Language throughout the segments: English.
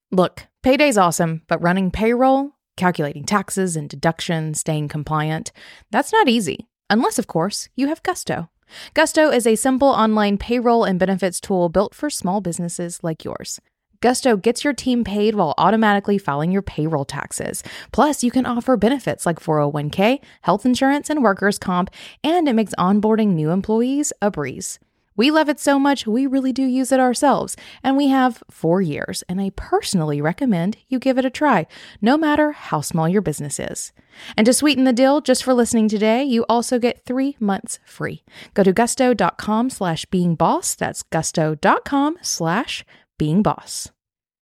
Look, payday's awesome, but running payroll, calculating taxes and deductions, staying compliant, that's not easy. Unless, of course, you have Gusto. Gusto is a simple online payroll and benefits tool built for small businesses like yours. Gusto gets your team paid while automatically filing your payroll taxes. Plus, you can offer benefits like 401k, health insurance, and workers' comp, and it makes onboarding new employees a breeze. We love it so much, we really do use it ourselves, and we have 4 years, and I personally recommend you give it a try, no matter how small your business is. And to sweeten the deal, just for listening today, you also get 3 months free. Go to gusto.com/beingboss. That's gusto.com/beingboss.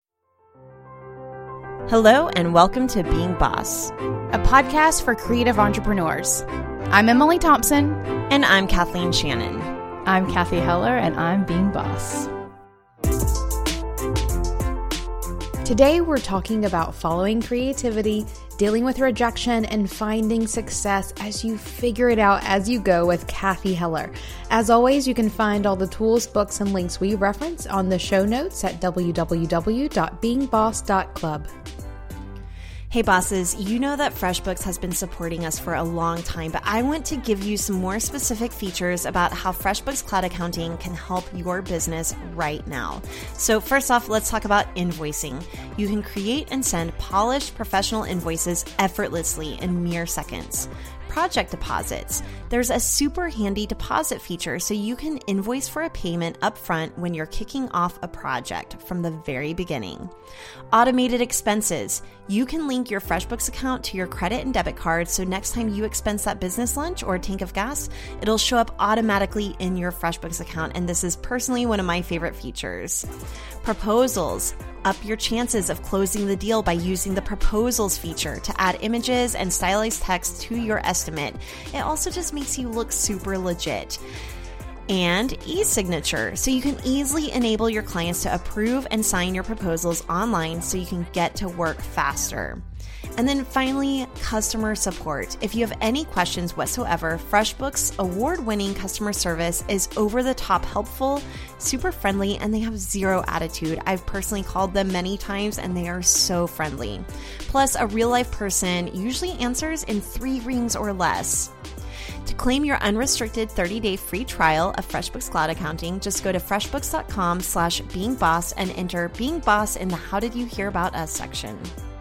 Hello and welcome to Being Boss, a podcast for creative entrepreneurs. I'm Emily Thompson. And I'm Kathleen Shannon. I'm Kathy Heller, and I'm Being Boss. Today, we're talking about following creativity, dealing with rejection, and finding success as you figure it out as you go with Kathy Heller. As always, you can find all the tools, books, and links we reference on the show notes at www.beingboss.club. Hey bosses, you know that FreshBooks has been supporting us for a long time, but I want to give you some more specific features about how FreshBooks Cloud Accounting can help your business right now. So first off, let's talk about invoicing. You can create and send polished professional invoices effortlessly in mere seconds. Project deposits. There's a super handy deposit feature so you can invoice for a payment upfront when you're kicking off a project from the very beginning. Automated expenses. You can link your FreshBooks account to your credit and debit card so next time you expense that business lunch or a tank of gas, it'll show up automatically in your FreshBooks account, and this is personally one of my favorite features. Proposals. Up your chances of closing the deal by using the proposals feature to add images and stylized text to your estimate. It also just makes you look super legit. And e-signature, so you can easily enable your clients to approve and sign your proposals online so you can get to work faster. And then finally, customer support. If you have any questions whatsoever, FreshBooks' award-winning customer service is over-the-top helpful, super friendly, and they have zero attitude. I've personally called them many times, and they are so friendly. Plus, a real-life person usually answers in 3 rings or less. To claim your unrestricted 30-day free trial of FreshBooks Cloud Accounting, just go to freshbooks.com/beingboss and enter Being Boss in the How Did You Hear About Us section.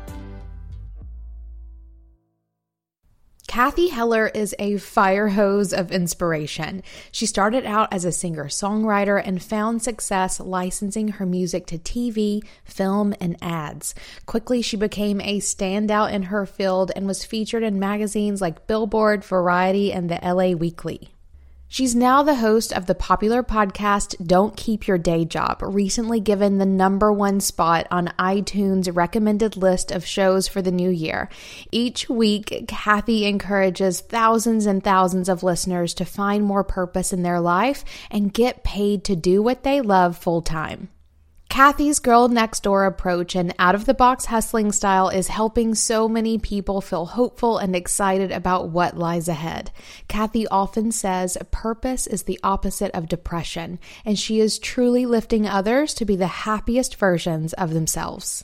Kathy Heller is a fire hose of inspiration. She started out as a singer-songwriter and found success licensing her music to TV, film, and ads. Quickly, she became a standout in her field and was featured in magazines like Billboard, Variety, and the LA Weekly. She's now the host of the popular podcast Don't Keep Your Day Job, recently given the #1 spot on iTunes' recommended list of shows for the new year. Each week, Kathy encourages thousands and thousands of listeners to find more purpose in their life and get paid to do what they love full-time. Kathy's girl next door approach and out-of-the-box hustling style is helping so many people feel hopeful and excited about what lies ahead. Kathy often says purpose is the opposite of depression, and she is truly lifting others to be the happiest versions of themselves.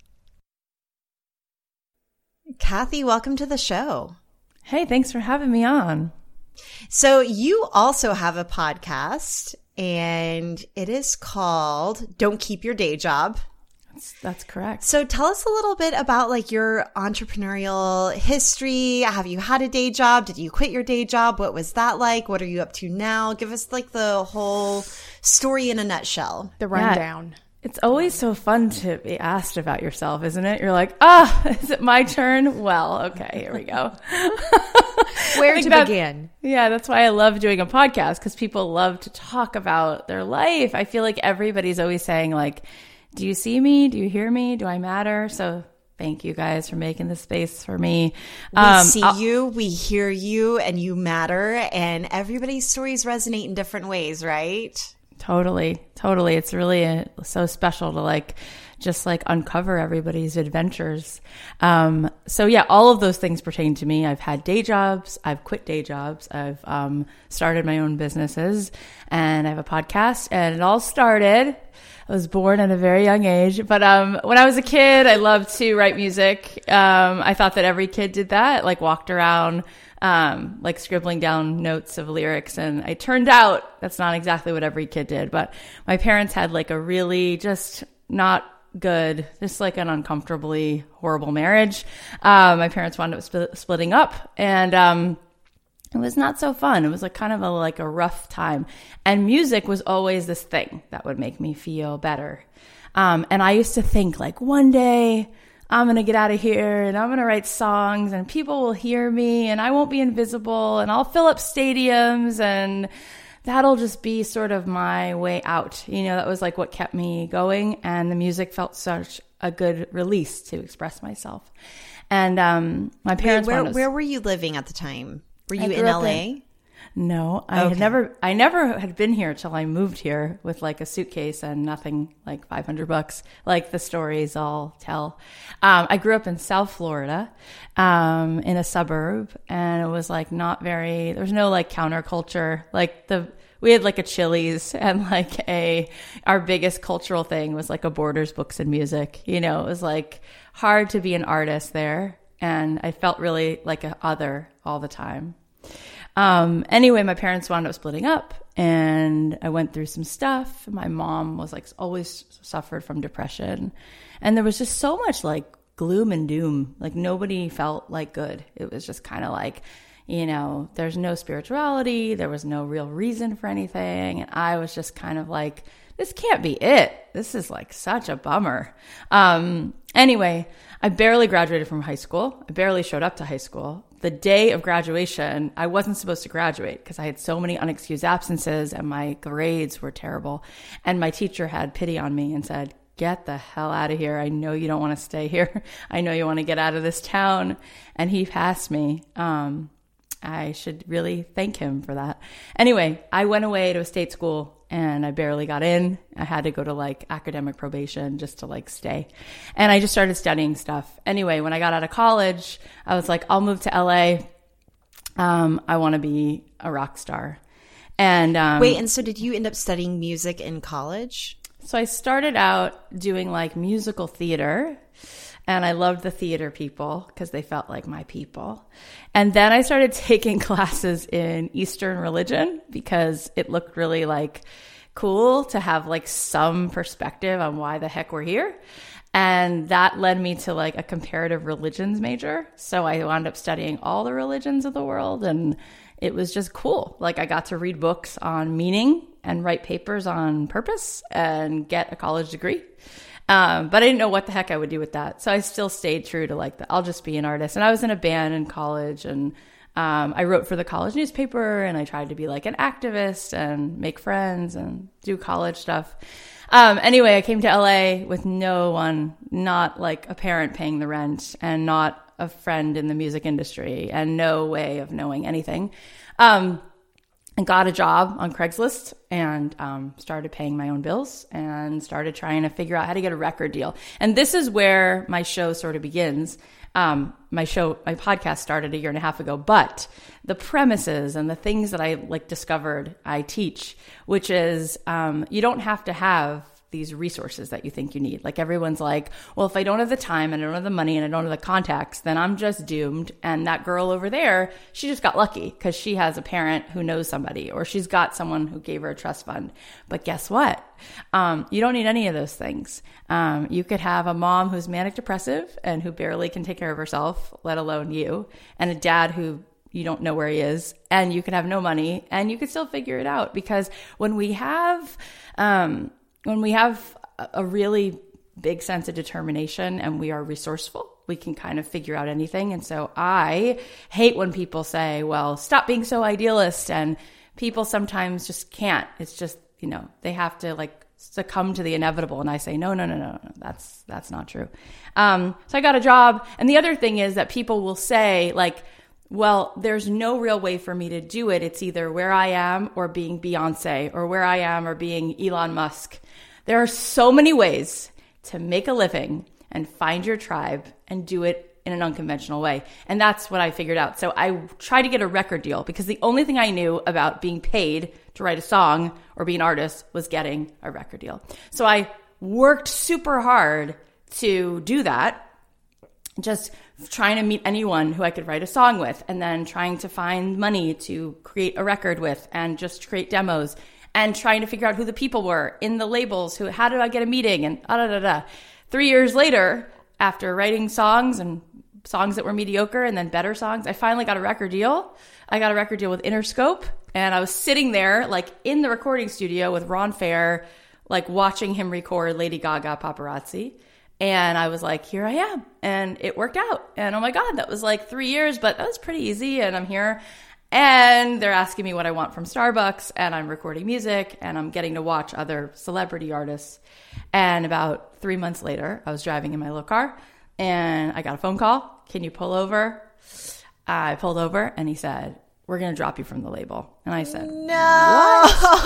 Kathy, welcome to the show. Hey, thanks for having me on. So you also have a podcast, and it is called Don't Keep Your Day Job. That's correct. So tell us a little bit about like your entrepreneurial history. Have you had a day job? Did you quit your day job? What was that like? What are you up to now? Give us like the whole story in a nutshell. The rundown. Yeah. It's always so fun to be asked about yourself, isn't it? You're like, is it my turn? Well, okay, here we go. Where to begin? Yeah, that's why I love doing a podcast, because people love to talk about their life. I feel like everybody's always saying like, do you see me? Do you hear me? Do I matter? So thank you guys for making this space for me. We see you, we hear you, and you matter, and everybody's stories resonate in different ways, right? Totally. It's really so special to like just like uncover everybody's adventures. So yeah, all of those things pertain to me. I've had day jobs. I've quit day jobs. I've started my own businesses, and I have a podcast. And it all started, I was born at a very young age, but when I was a kid, I loved to write music. I thought that every kid did that, like walked around like scribbling down notes of lyrics. And it turned out that's not exactly what every kid did. But my parents had like a really just not good, just like an uncomfortably horrible marriage. My parents wound up splitting up, and it was not so fun. It was like kind of a rough time. And music was always this thing that would make me feel better. And I used to think like one day I'm going to get out of here and I'm going to write songs and people will hear me and I won't be invisible and I'll fill up stadiums and that'll just be sort of my way out. You know, that was like what kept me going, and the music felt such a good release to express myself. And my parents where were you living at the time? Were you in LA? No, I never had been here till I moved here with like a suitcase and nothing, like $500, like the stories all tell. I grew up in South Florida, in a suburb, and it was like there was no like counterculture. Like we had like a Chili's, and like our biggest cultural thing was like a Borders Books and Music. You know, it was like hard to be an artist there. And I felt really like an other all the time. Anyway, my parents wound up splitting up, and I went through some stuff. My mom was like always suffered from depression, and there was just so much like gloom and doom. Like nobody felt like good. It was just kind of like, you know, there's no spirituality. There was no real reason for anything. And I was just kind of like, this can't be it. This is like such a bummer. Anyway, I barely graduated from high school. I barely showed up to high school. The day of graduation, I wasn't supposed to graduate because I had so many unexcused absences and my grades were terrible. And my teacher had pity on me and said, get the hell out of here. I know you don't want to stay here. I know you want to get out of this town. And he passed me. I should really thank him for that. Anyway, I went away to a state school and I barely got in. I had to go to like academic probation just to like stay. And I just started studying stuff. Anyway, when I got out of college, I was like, I'll move to LA. I want to be a rock star. And wait, and so did you end up studying music in college? So I started out doing like musical theater. And I loved the theater people because they felt like my people. And then I started taking classes in Eastern religion because it looked really like cool to have like some perspective on why the heck we're here. And that led me to like a comparative religions major. So I wound up studying all the religions of the world, and it was just cool. Like I got to read books on meaning and write papers on purpose and get a college degree. But I didn't know what the heck I would do with that. So I still stayed true to like I'll just be an artist. And I was in a band in college, and I wrote for the college newspaper, and I tried to be like an activist and make friends and do college stuff. Anyway, I came to LA with no one, not like a parent paying the rent and not a friend in the music industry and no way of knowing anything. And got a job on Craigslist and started paying my own bills and started trying to figure out how to get a record deal. And this is where my show sort of begins. My podcast started a year and a half ago, but the premises and the things that I like discovered, I teach, which is you don't have to have these resources that you think you need. Like everyone's like, well, if I don't have the time and I don't have the money and I don't have the contacts, then I'm just doomed. And that girl over there, she just got lucky because she has a parent who knows somebody, or she's got someone who gave her a trust fund. But guess what? You don't need any of those things. You could have a mom who's manic depressive and who barely can take care of herself, let alone you, and a dad who you don't know where he is, and you could have no money and you could still figure it out. Because when we have a really big sense of determination and we are resourceful, we can kind of figure out anything. And so I hate when people say, well, stop being so idealist. And people sometimes just can't. It's just, you know, they have to like succumb to the inevitable. And I say, no, that's not true. So I got a job. And the other thing is that people will say like, well, there's no real way for me to do it. It's either where I am or being Beyonce, or where I am or being Elon Musk. There are so many ways to make a living and find your tribe and do it in an unconventional way. And that's what I figured out. So I tried to get a record deal, because the only thing I knew about being paid to write a song or be an artist was getting a record deal. So I worked super hard to do that, just trying to meet anyone who I could write a song with, and then trying to find money to create a record with, and just create demos, and trying to figure out who the people were in the labels, how did I get a meeting, and 3 years later, after writing songs and songs that were mediocre and then better songs, I finally got a record deal. I got a record deal with Interscope, and I was sitting there like in the recording studio with Ron Fair, like watching him record Lady Gaga Paparazzi. And I was like, here I am. And it worked out. And oh my God, that was like 3 years, but that was pretty easy. And I'm here. And they're asking me what I want from Starbucks. And I'm recording music. And I'm getting to watch other celebrity artists. And about 3 months later, I was driving in my little car. And I got a phone call. Can you pull over? I pulled over. And he said, we're going to drop you from the label. And I said, no.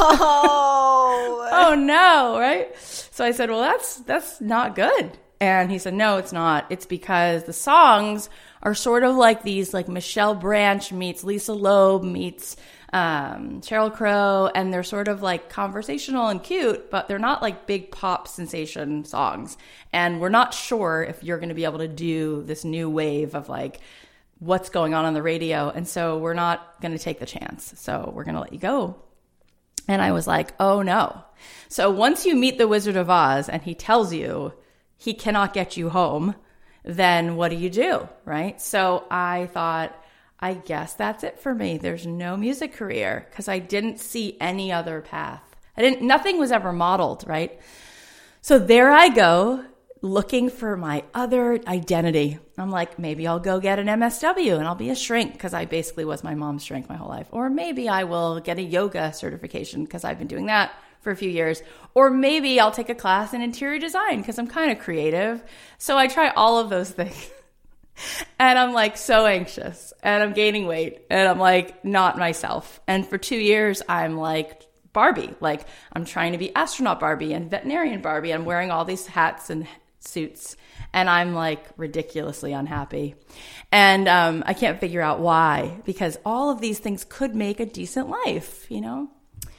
Oh no, right? So I said, well, that's not good. And he said, no, it's not. It's because the songs are sort of like these, like Michelle Branch meets Lisa Loeb meets Sheryl Crow, and they're sort of like conversational and cute, but they're not like big pop sensation songs. And we're not sure if you're going to be able to do this new wave of like what's going on the radio. And so we're not going to take the chance. So we're going to let you go. And I was like, oh no. So once you meet the Wizard of Oz and he tells you he cannot get you home, then what do? Right? So I thought, I guess that's it for me. There's no music career, because I didn't see any other path. Nothing was ever modeled, right? So there I go, looking for my other identity. I'm like, maybe I'll go get an MSW and I'll be a shrink, because I basically was my mom's shrink my whole life. Or maybe I will get a yoga certification, because I've been doing that for a few years. Or maybe I'll take a class in interior design, because I'm kind of creative. So I try all of those things. And I'm like so anxious, and I'm gaining weight, and I'm like not myself. And for 2 years, I'm like Barbie. Like I'm trying to be astronaut Barbie and veterinarian Barbie. I'm wearing all these hats and suits, and I'm like ridiculously unhappy. And I can't figure out why, because all of these things could make a decent life, you know?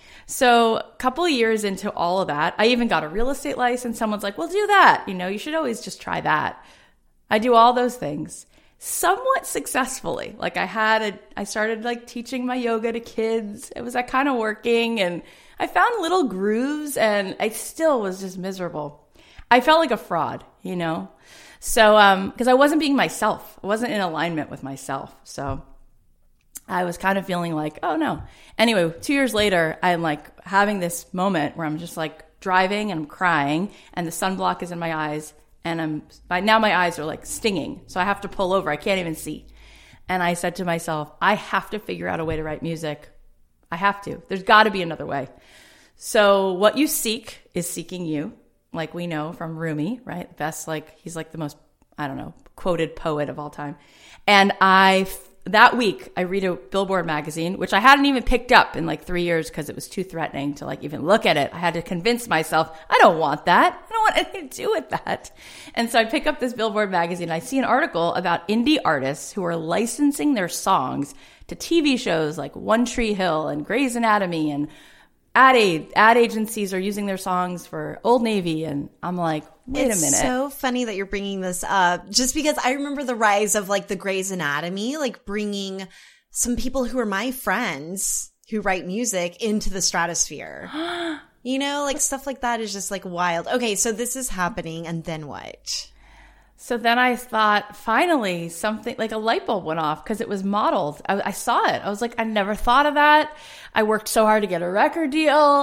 So a couple of years into all of that, I even got a real estate license. Someone's like, well, do that. You know, you should always just try that. I do all those things somewhat successfully. Like I started like teaching my yoga to kids. It was that kind of working, and I found little grooves, and I still was just miserable. I felt like a fraud, you know? So, because I wasn't being myself. I wasn't in alignment with myself. So I was kind of feeling like, oh no. Anyway, 2 years later, I'm like having this moment where I'm just like driving and I'm crying, and the sunblock is in my eyes, and now my eyes are like stinging. So I have to pull over. I can't even see. And I said to myself, I have to figure out a way to write music. I have to. There's got to be another way. So what you seek is seeking you. Like we know from Rumi, right? Best, like he's like the most, I don't know, quoted poet of all time. And that week I read a Billboard magazine, which I hadn't even picked up in like 3 years because it was too threatening to like even look at it. I had to convince myself, I don't want that. I don't want anything to do with that. And so I pick up this Billboard magazine. And I see an article about indie artists who are licensing their songs to TV shows like One Tree Hill and Grey's Anatomy, and ad agencies are using their songs for Old Navy. And I'm like, wait a minute. It's so funny that you're bringing this up, just because I remember the rise of like the Grey's Anatomy, like bringing some people who are my friends who write music into the stratosphere. You know, like stuff like that is just like wild. Okay, so this is happening, and then what? So then I thought, finally, something like a light bulb went off, because it was modeled. I saw it. I was like, I never thought of that. I worked so hard to get a record deal.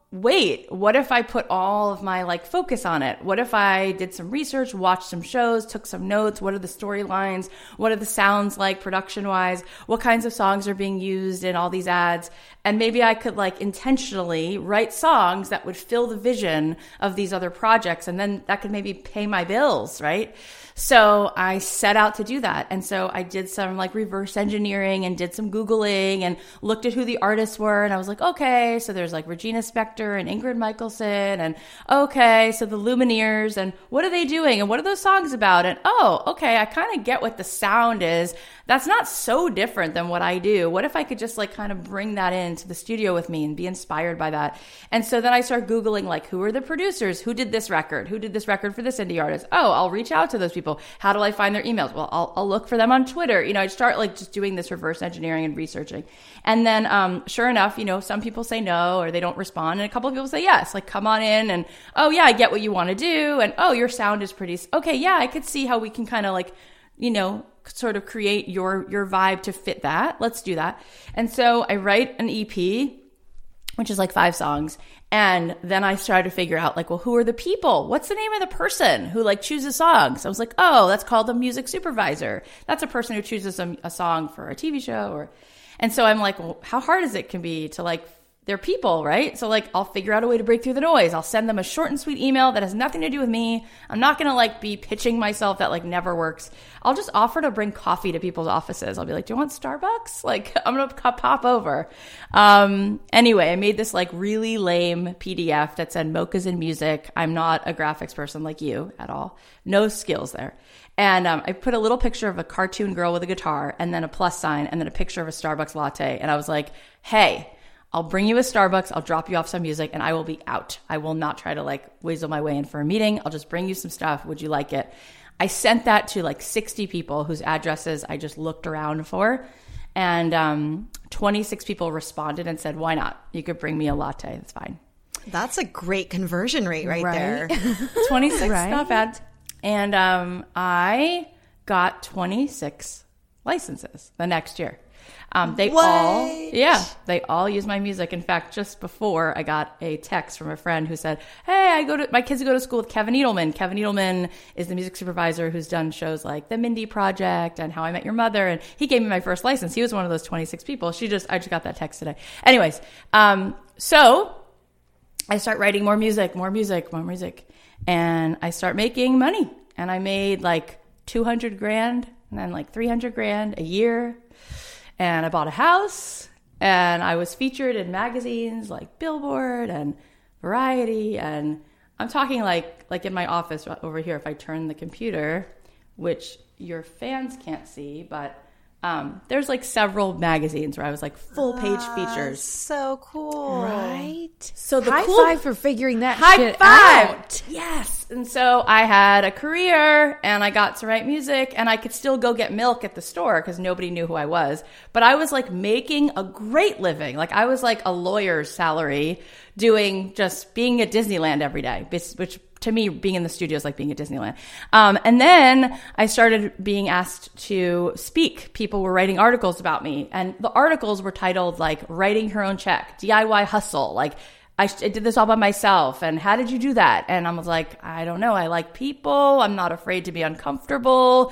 wait, what if I put all of my like focus on it? What if I did some research, watched some shows, took some notes? What are the storylines? What are the sounds like production wise? What kinds of songs are being used in all these ads? And maybe I could like intentionally write songs that would fill the vision of these other projects. And then that could maybe pay my bills, right? So I set out to do that. And so I did some like reverse engineering and did some Googling and looked at who the artists were. And I was like, okay, so there's like Regina Spektor and Ingrid Michaelson. And okay, so the Lumineers, and what are they doing? And what are those songs about? And oh, okay, I kind of get what the sound is. That's not so different than what I do. What if I could just like kind of bring that into the studio with me and be inspired by that? And so then I start Googling like, who are the producers? Who did this record? Who did this record for this indie artist? Oh, I'll reach out to those people. How do I find their emails? Well, I'll look for them on Twitter. You know, I start like just doing this reverse engineering and researching. And then sure enough, you know, some people say no or they don't respond. And a couple of people say yes, like come on in and, oh yeah, I get what you want to do. And oh, your sound is pretty, okay, yeah, I could see how we can kind of like, you know, sort of create your vibe to fit that. Let's do that. And so I write an EP, which is like 5 songs. And then I started to figure out like, well, who are the people? What's the name of the person who like chooses songs? I was like, oh, that's called a music supervisor. That's a person who chooses a song for a TV show. And so I'm like, well, how hard is it can be to like, they're people, right? So like, I'll figure out a way to break through the noise. I'll send them a short and sweet email that has nothing to do with me. I'm not going to like be pitching myself. That like never works. I'll just offer to bring coffee to people's offices. I'll be like, do you want Starbucks? Like, I'm going to pop over. Anyway, I made this like really lame PDF that said Mochas in Music. I'm not a graphics person like you at all. No skills there. And I put a little picture of a cartoon girl with a guitar and then a plus sign and then a picture of a Starbucks latte. And I was like, hey, I'll bring you a Starbucks. I'll drop you off some music and I will be out. I will not try to like weasel my way in for a meeting. I'll just bring you some stuff. Would you like it? I sent that to like 60 people whose addresses I just looked around for. And 26 people responded and said, why not? You could bring me a latte. That's fine. That's a great conversion rate right? there. 26, right? Not bad. And I got 26 licenses the next year. They all use my music. In fact, just before I got a text from a friend who said, hey, my kids go to school with Kevin Edelman. Kevin Edelman is the music supervisor who's done shows like The Mindy Project and How I Met Your Mother. And he gave me my first license. He was one of those 26 people. I just got that text today. Anyways, so I start writing more music. And I start making money. And I made like $200,000 and then like $300,000 a year. And I bought a house, and I was featured in magazines like Billboard and Variety. And I'm talking like in my office over here, if I turn the computer, which your fans can't see, but there's like several magazines where I was like full page features. So cool. Right. So the high five for figuring that shit out. Yes. And so I had a career and I got to write music and I could still go get milk at the store because nobody knew who I was. But I was like making a great living. Like I was like a lawyer's salary being at Disneyland every day, which to me, being in the studio is like being at Disneyland. And then I started being asked to speak. People were writing articles about me. And the articles were titled like Writing Her Own Check, DIY Hustle. Like I did this all by myself. And how did you do that? And I was like, I don't know. I like people. I'm not afraid to be uncomfortable.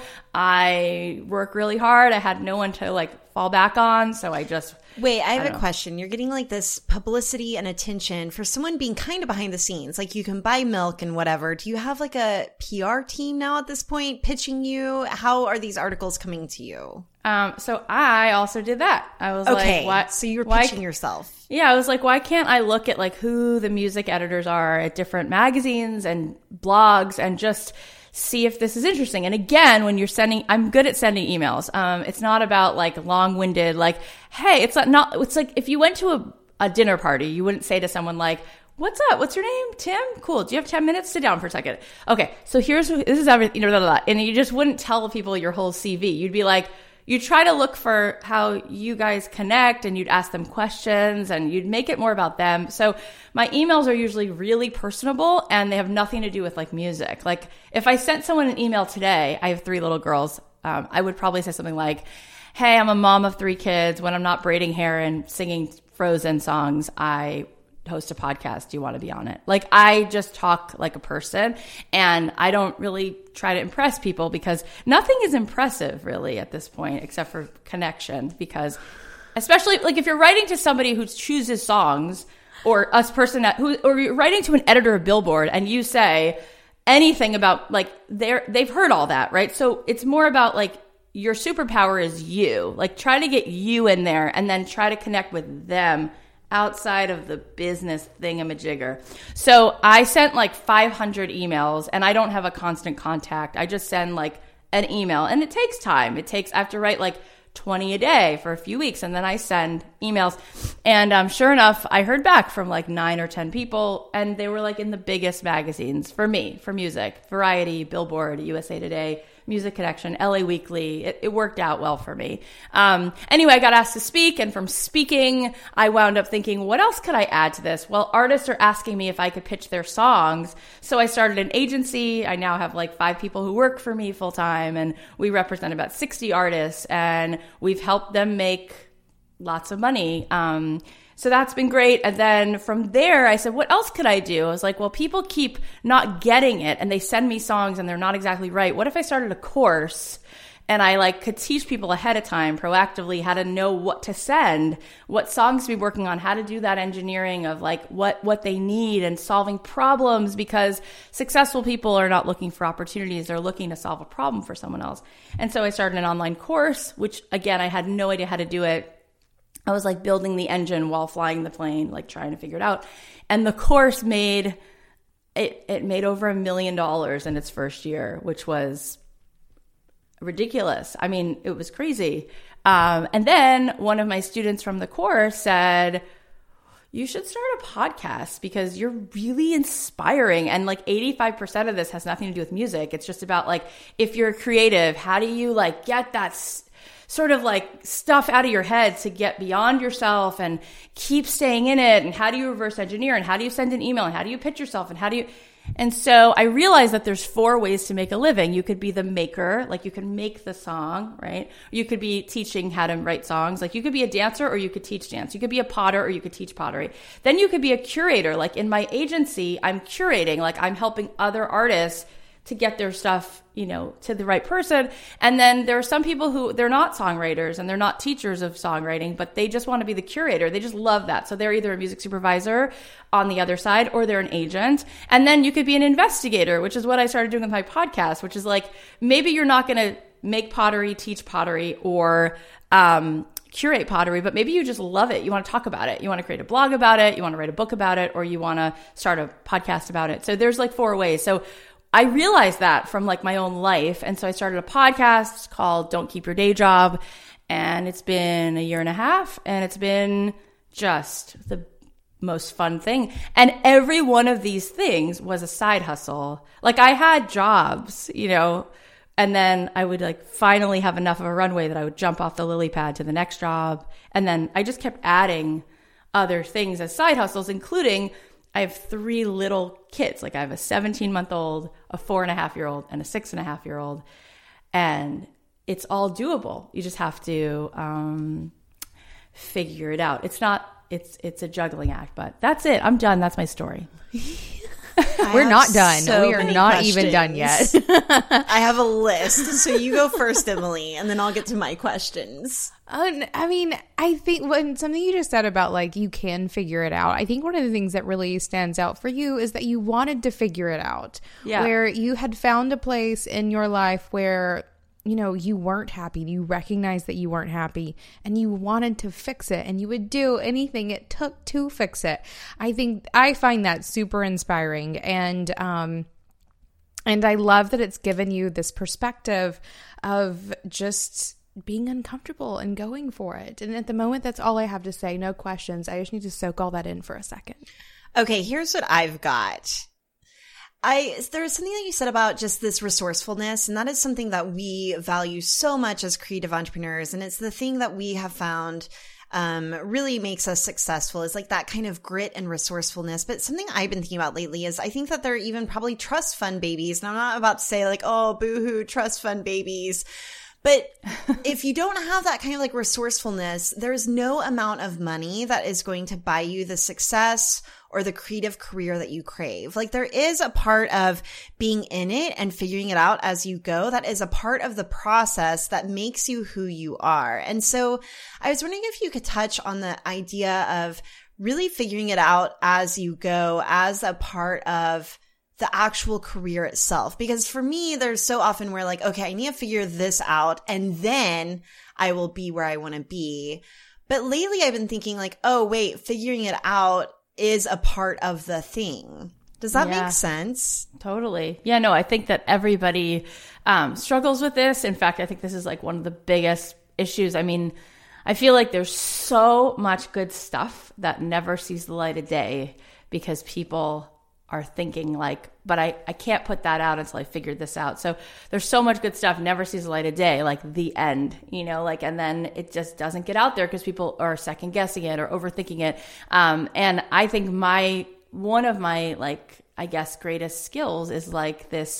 I work really hard. I had no one to like fall back on. So I just... Wait, I have a question. You're getting like this publicity and attention for someone being kind of behind the scenes. Like you can buy milk and whatever. Do you have like a PR team now at this point pitching you? How are these articles coming to you? So I also did that. I was like, what? So you were pitching yourself. Yeah, I was like, why can't I look at like who the music editors are at different magazines and blogs and just see if this is interesting. And again, when you're I'm good at sending emails. It's not about like long-winded, like, hey, it's like if you went to a dinner party, you wouldn't say to someone like, what's up? What's your name? Tim? Cool. Do you have 10 minutes? Sit down for a second. Okay. So this is everything, blah, blah, blah. And you just wouldn't tell people your whole CV. You'd be like, you try to look for how you guys connect and you'd ask them questions and you'd make it more about them. So my emails are usually really personable and they have nothing to do with like music. Like if I sent someone an email today, I have 3 little girls. I would probably say something like, hey, I'm a mom of 3 kids. When I'm not braiding hair and singing Frozen songs, I host a podcast? Do you want to be on it? Like, I just talk like a person, and I don't really try to impress people because nothing is impressive really at this point except for connection. Because especially like if you're writing to somebody who chooses songs, or or you're writing to an editor of Billboard and you say anything about like they've heard all that, right? So it's more about like your superpower is you. Like, try to get you in there and then try to connect with them outside of the business thingamajigger. So I sent like 500 emails, and I don't have a constant contact. I just send like an email, and it takes time. I have to write like 20 a day for a few weeks, and then I send emails. And sure enough, I heard back from like 9 or 10 people, and they were like in the biggest magazines for me, for music: Variety, Billboard, USA Today, Music Connection, LA Weekly. It worked out well for me. Anyway, I got asked to speak, and from speaking, I wound up thinking, what else could I add to this? Well, artists are asking me if I could pitch their songs. So I started an agency. I now have like 5 people who work for me full time, and we represent about 60 artists, and we've helped them make lots of money. So that's been great. And then from there, I said, what else could I do? I was like, well, people keep not getting it, and they send me songs and they're not exactly right. What if I started a course and I like could teach people ahead of time proactively how to know what to send, what songs to be working on, how to do that engineering of like what they need and solving problems, because successful people are not looking for opportunities. They're looking to solve a problem for someone else. And so I started an online course, which again, I had no idea how to do it. I was like building the engine while flying the plane, like trying to figure it out. And the course made over $1 million in its first year, which was ridiculous. I mean, it was crazy. And then one of my students from the course said, you should start a podcast because you're really inspiring. And like 85% of this has nothing to do with music. It's just about like, if you're creative, how do you like get that sort of like stuff out of your head to get beyond yourself and keep staying in it? And how do you reverse engineer? And how do you send an email? And how do you pitch yourself? And so I realized that there's 4 ways to make a living. You could be the maker, like you can make the song, right? You could be teaching how to write songs. Like you could be a dancer, or you could teach dance. You could be a potter, or you could teach pottery. Then you could be a curator. Like in my agency, I'm curating, like I'm helping other artists to get their stuff, you know, to the right person. And then there are some people who they're not songwriters and they're not teachers of songwriting, but they just want to be the curator. They just love that. So they're either a music supervisor on the other side, or they're an agent. And then you could be an investigator, which is what I started doing with my podcast, which is like, maybe you're not going to make pottery, teach pottery, or curate pottery, but maybe you just love it. You want to talk about it. You want to create a blog about it. You want to write a book about it, or you want to start a podcast about it. So there's like 4 ways. So I realized that from like my own life. And so I started a podcast called Don't Keep Your Day Job. And it's been 1.5 years, and it's been just the most fun thing. And every one of these things was a side hustle. Like I had jobs, you know, and then I would like finally have enough of a runway that I would jump off the lily pad to the next job. And then I just kept adding other things as side hustles, including I have 3 little kids. Like I have a 17-month-old, a 4.5-year-old, and a 6.5-year-old. And it's all doable. You just have to figure it out. It's a juggling act, but that's it. I'm done. That's my story. We're not done. So we are not even done yet. I have a list. So you go first, Emily, and then I'll get to my questions. I mean, I think when something you just said about like you can figure it out, I think one of the things that really stands out for you is that you wanted to figure it out. Yeah. Where you had found a place in your life where, you know, you weren't happy. You recognized that you weren't happy, and you wanted to fix it, and you would do anything it took to fix it. I find that super inspiring, and I love that it's given you this perspective of just being uncomfortable and going for it. And at the moment, that's all I have to say. No questions. I just need to soak all that in for a second. Okay, here's what I've got. There's something that you said about just this resourcefulness, and that is something that we value so much as creative entrepreneurs. And it's the thing that we have found really makes us successful, is like that kind of grit and resourcefulness. But something I've been thinking about lately is I think that there are even probably trust fund babies. And I'm not about to say like, oh, boohoo, trust fund babies. But if you don't have that kind of like resourcefulness, there's no amount of money that is going to buy you the success or the creative career that you crave. Like there is a part of being in it and figuring it out as you go. That is a part of the process that makes you who you are. And so I was wondering if you could touch on the idea of really figuring it out as you go as a part of the actual career itself. Because for me, there's so often where like, okay, I need to figure this out and then I will be where I want to be. But lately I've been thinking like, oh wait, figuring it out is a part of the thing. Does that make sense? Totally. Yeah, no, I think that everybody struggles with this. In fact, I think this is like one of the biggest issues. I mean, I feel like there's so much good stuff that never sees the light of day because people are thinking like, but I can't put that out until I figured this out. So there's so much good stuff never sees the light of day, like the end, you know, like, and then it just doesn't get out there because people are second guessing it or overthinking it. And I think one of my like, I guess, greatest skills is like this,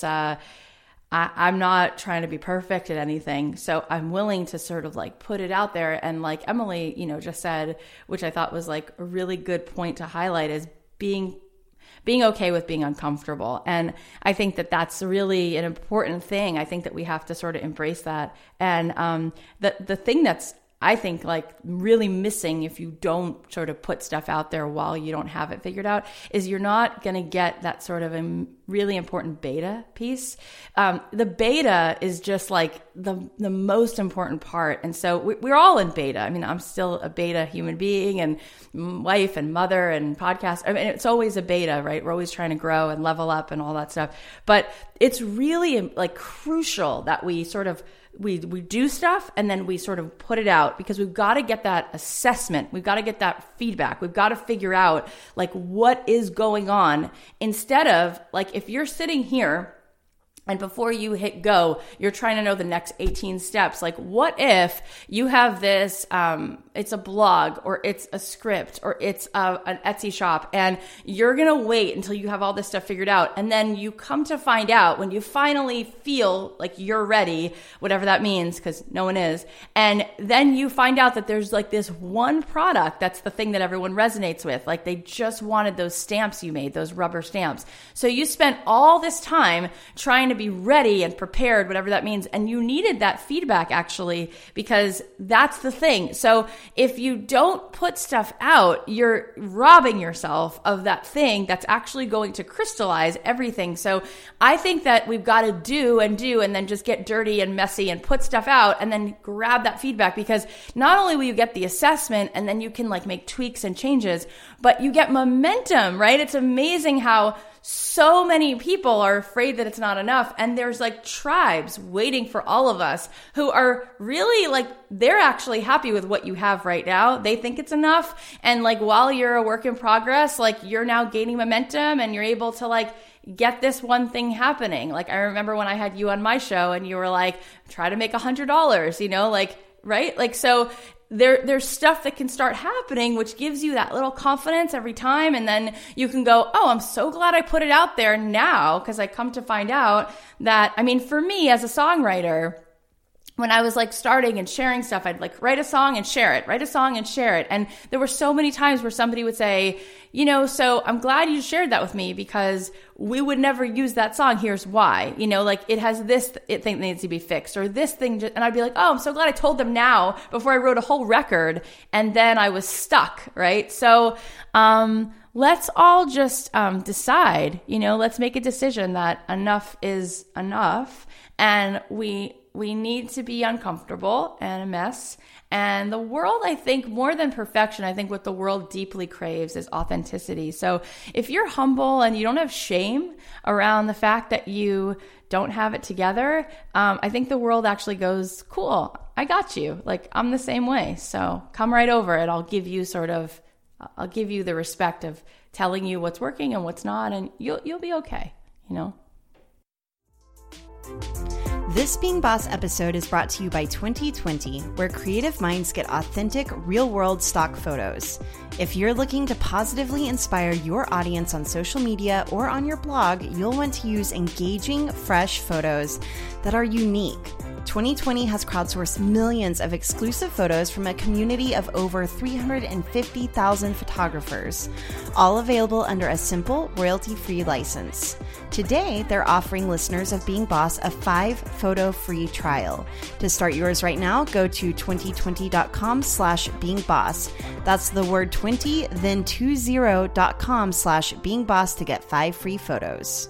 I'm not trying to be perfect at anything. So I'm willing to sort of like put it out there. And like Emily, you know, just said, which I thought was like a really good point to highlight, is being okay with being uncomfortable. And I think that that's really an important thing. I think that we have to sort of embrace that. And the thing that's, I think, like really missing if you don't sort of put stuff out there while you don't have it figured out is you're not going to get that sort of a really important beta piece. The beta is just like the most important part. And so we're all in beta. I mean, I'm still a beta human being and wife and mother and podcast. I mean, it's always a beta, right? We're always trying to grow and level up and all that stuff. But it's really like crucial that we sort of we do stuff and then we sort of put it out, because we've got to get that assessment. We've got to get that feedback. We've got to figure out like what is going on, instead of like if you're sitting here and before you hit go, you're trying to know the next 18 steps. Like, what if you have this, it's a blog or it's a script or it's an Etsy shop, and you're going to wait until you have all this stuff figured out. And then you come to find out when you finally feel like you're ready, whatever that means, because no one is. And then you find out that there's like this one product that's the thing that everyone resonates with. Like they just wanted those stamps you made, those rubber stamps. So you spent all this time trying to be ready and prepared, whatever that means. And you needed that feedback actually, because that's the thing. So if you don't put stuff out, you're robbing yourself of that thing that's actually going to crystallize everything. So I think that we've got to do and then just get dirty and messy and put stuff out and then grab that feedback, because not only will you get the assessment and then you can like make tweaks and changes, but you get momentum, right? It's amazing how so many people are afraid that it's not enough. And there's like tribes waiting for all of us who are really like, they're actually happy with what you have right now. They think it's enough. And like, while you're a work in progress, like you're now gaining momentum and you're able to like get this one thing happening. Like I remember when I had you on my show and you were like, try to make $100, you know, like, right? Like, so there's stuff that can start happening, which gives you that little confidence every time. And then you can go, oh, I'm so glad I put it out there now, because I come to find out that, I mean, for me as a songwriter, when I was like starting and sharing stuff, I'd like write a song and share it, write a song and share it. And there were so many times where somebody would say, you know, so I'm glad you shared that with me because we would never use that song. Here's why, you know, like it has this thing that needs to be fixed or this thing. And I'd be like, oh, I'm so glad I told them now before I wrote a whole record. And then I was stuck, right? So, let's all just, decide, you know, let's make a decision that enough is enough. And we need to be uncomfortable and a mess. And the world, I think, more than perfection, I think what the world deeply craves is authenticity. So if you're humble and you don't have shame around the fact that you don't have it together, I think the world actually goes, cool, I got you. Like, I'm the same way. So come right over it. I'll give you the respect of telling you what's working and what's not, and you'll be okay, you know? This Being Boss episode is brought to you by 2020, where creative minds get authentic, real-world stock photos. If you're looking to positively inspire your audience on social media or on your blog, you'll want to use engaging, fresh photos that are unique. 2020 has crowdsourced millions of exclusive photos from a community of over 350,000 photographers, all available under a simple, royalty-free license. Today, they're offering listeners of Being Boss a 5-photo free trial. To start yours right now, go to 2020.com/beingboss. That's the word 20, then 20.com/beingboss to get 5 free photos.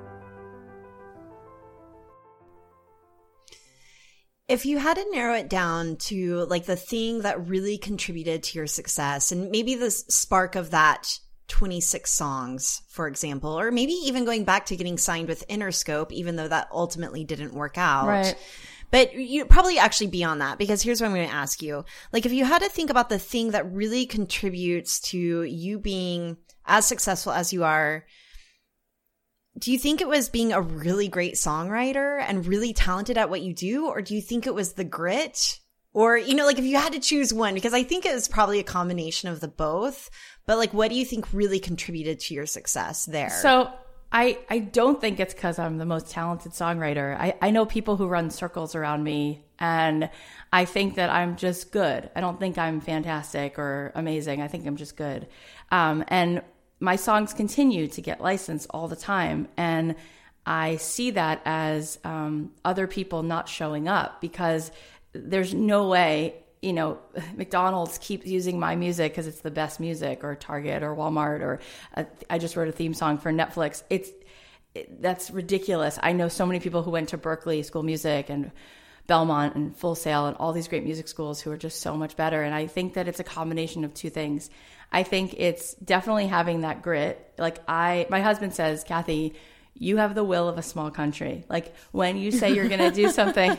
If you had to narrow it down to like the thing that really contributed to your success, and maybe the spark of that 26 songs, for example, or maybe even going back to getting signed with Interscope, even though that ultimately didn't work out. Right. But you probably actually beyond that, because here's what I'm going to ask you. Like, if you had to think about the thing that really contributes to you being as successful as you are, do you think it was being a really great songwriter and really talented at what you do? Or do you think it was the grit? Or, you know, like if you had to choose one, because I think it was probably a combination of the both, but like, what do you think really contributed to your success there? So I don't think it's because I'm the most talented songwriter. I know people who run circles around me, and I think that I'm just good. I don't think I'm fantastic or amazing. I think I'm just good. And my songs continue to get licensed all the time. And I see that as other people not showing up, because there's no way, you know, McDonald's keeps using my music because it's the best music, or Target or Walmart, or I just wrote a theme song for Netflix. That's ridiculous. I know so many people who went to Berklee School of Music and Belmont and Full Sail and all these great music schools who are just so much better. And I think that it's a combination of two things. I think it's definitely having that grit. Like my husband says, Kathy, you have the will of a small country. Like when you say you're going to do something,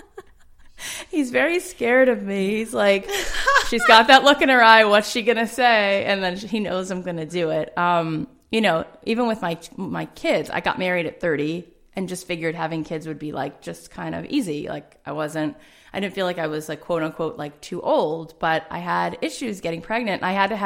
he's very scared of me. He's like, she's got that look in her eye. What's she going to say? And then he knows I'm going to do it. You know, even with my kids, I got married at 30 and just figured having kids would be like just kind of easy. Like I didn't feel like I was like quote unquote like too old, but I had issues getting pregnant.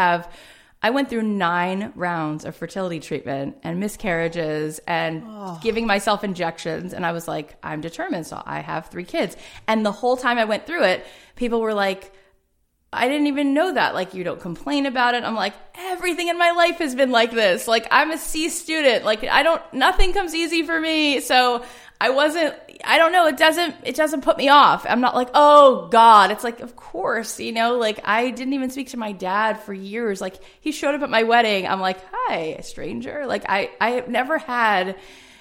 I went through 9 rounds of fertility treatment and miscarriages and giving myself injections. And I was like, I'm determined. So I have 3 kids. And the whole time I went through it, people were like, I didn't even know that. Like, you don't complain about it. I'm like, everything in my life has been like this. Like, I'm a C student. Like, nothing comes easy for me. So I don't know. It doesn't put me off. I'm not like, oh God. It's like, of course, you know, like I didn't even speak to my dad for years. Like he showed up at my wedding. I'm like, hi, stranger. Like I have never had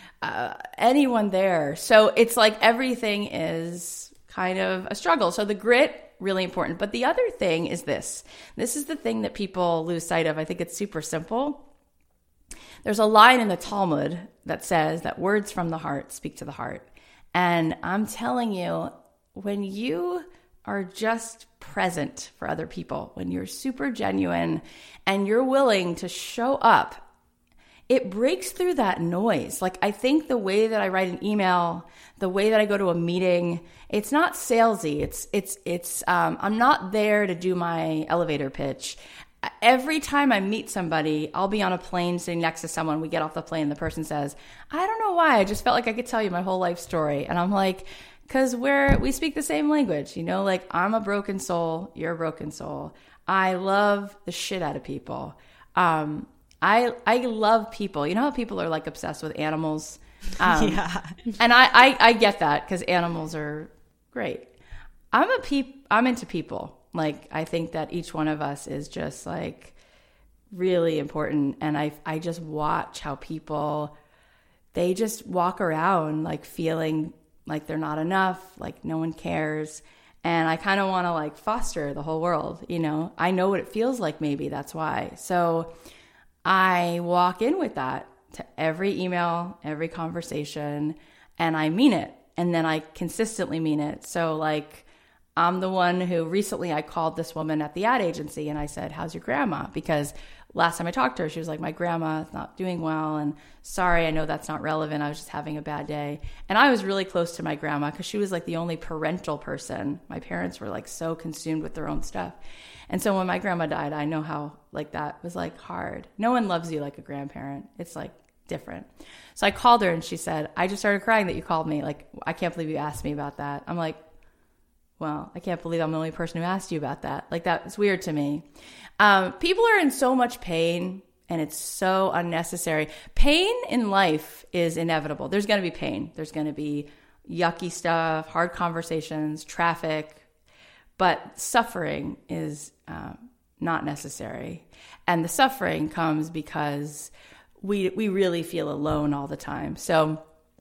anyone there. So it's like everything is kind of a struggle. So the grit, really important. But the other thing is this is the thing that people lose sight of. I think it's super simple. There's a line in the Talmud that says that words from the heart speak to the heart. And I'm telling you, when you are just present for other people, when you're super genuine and you're willing to show up, it breaks through that noise. Like I think the way that I write an email, the way that I go to a meeting, it's not salesy. It's I'm not there to do my elevator pitch. Every time I meet somebody, I'll be on a plane sitting next to someone. We get off the plane. The person says, I don't know why. I just felt like I could tell you my whole life story. And I'm like, because we speak the same language, you know, like I'm a broken soul. You're a broken soul. I love the shit out of people. I love people. You know how people are like obsessed with animals? Yeah. And I get that because animals are great. I'm into people. Like, I think that each one of us is just like really important. And I just watch how people, they just walk around like feeling like they're not enough, like no one cares. And I kind of want to like foster the whole world, you know? I know what it feels like, maybe that's why. So I walk in with that to every email, every conversation, and I mean it. And then I consistently mean it. So like, I'm the one who recently I called this woman at the ad agency and I said, how's your grandma? Because last time I talked to her, she was like, my grandma's not doing well. And sorry, I know that's not relevant. I was just having a bad day. And I was really close to my grandma because she was like the only parental person. My parents were like so consumed with their own stuff. And so when my grandma died, I know how like that was like hard. No one loves you like a grandparent. It's like different. So I called her and she said, I just started crying that you called me. Like, I can't believe you asked me about that. I'm like, well, I can't believe I'm the only person who asked you about that. Like, that's weird to me. People are in so much pain and it's so unnecessary. Pain in life is inevitable. There's going to be pain. There's going to be yucky stuff, hard conversations, traffic, but suffering is not necessary. And the suffering comes because we really feel alone all the time. So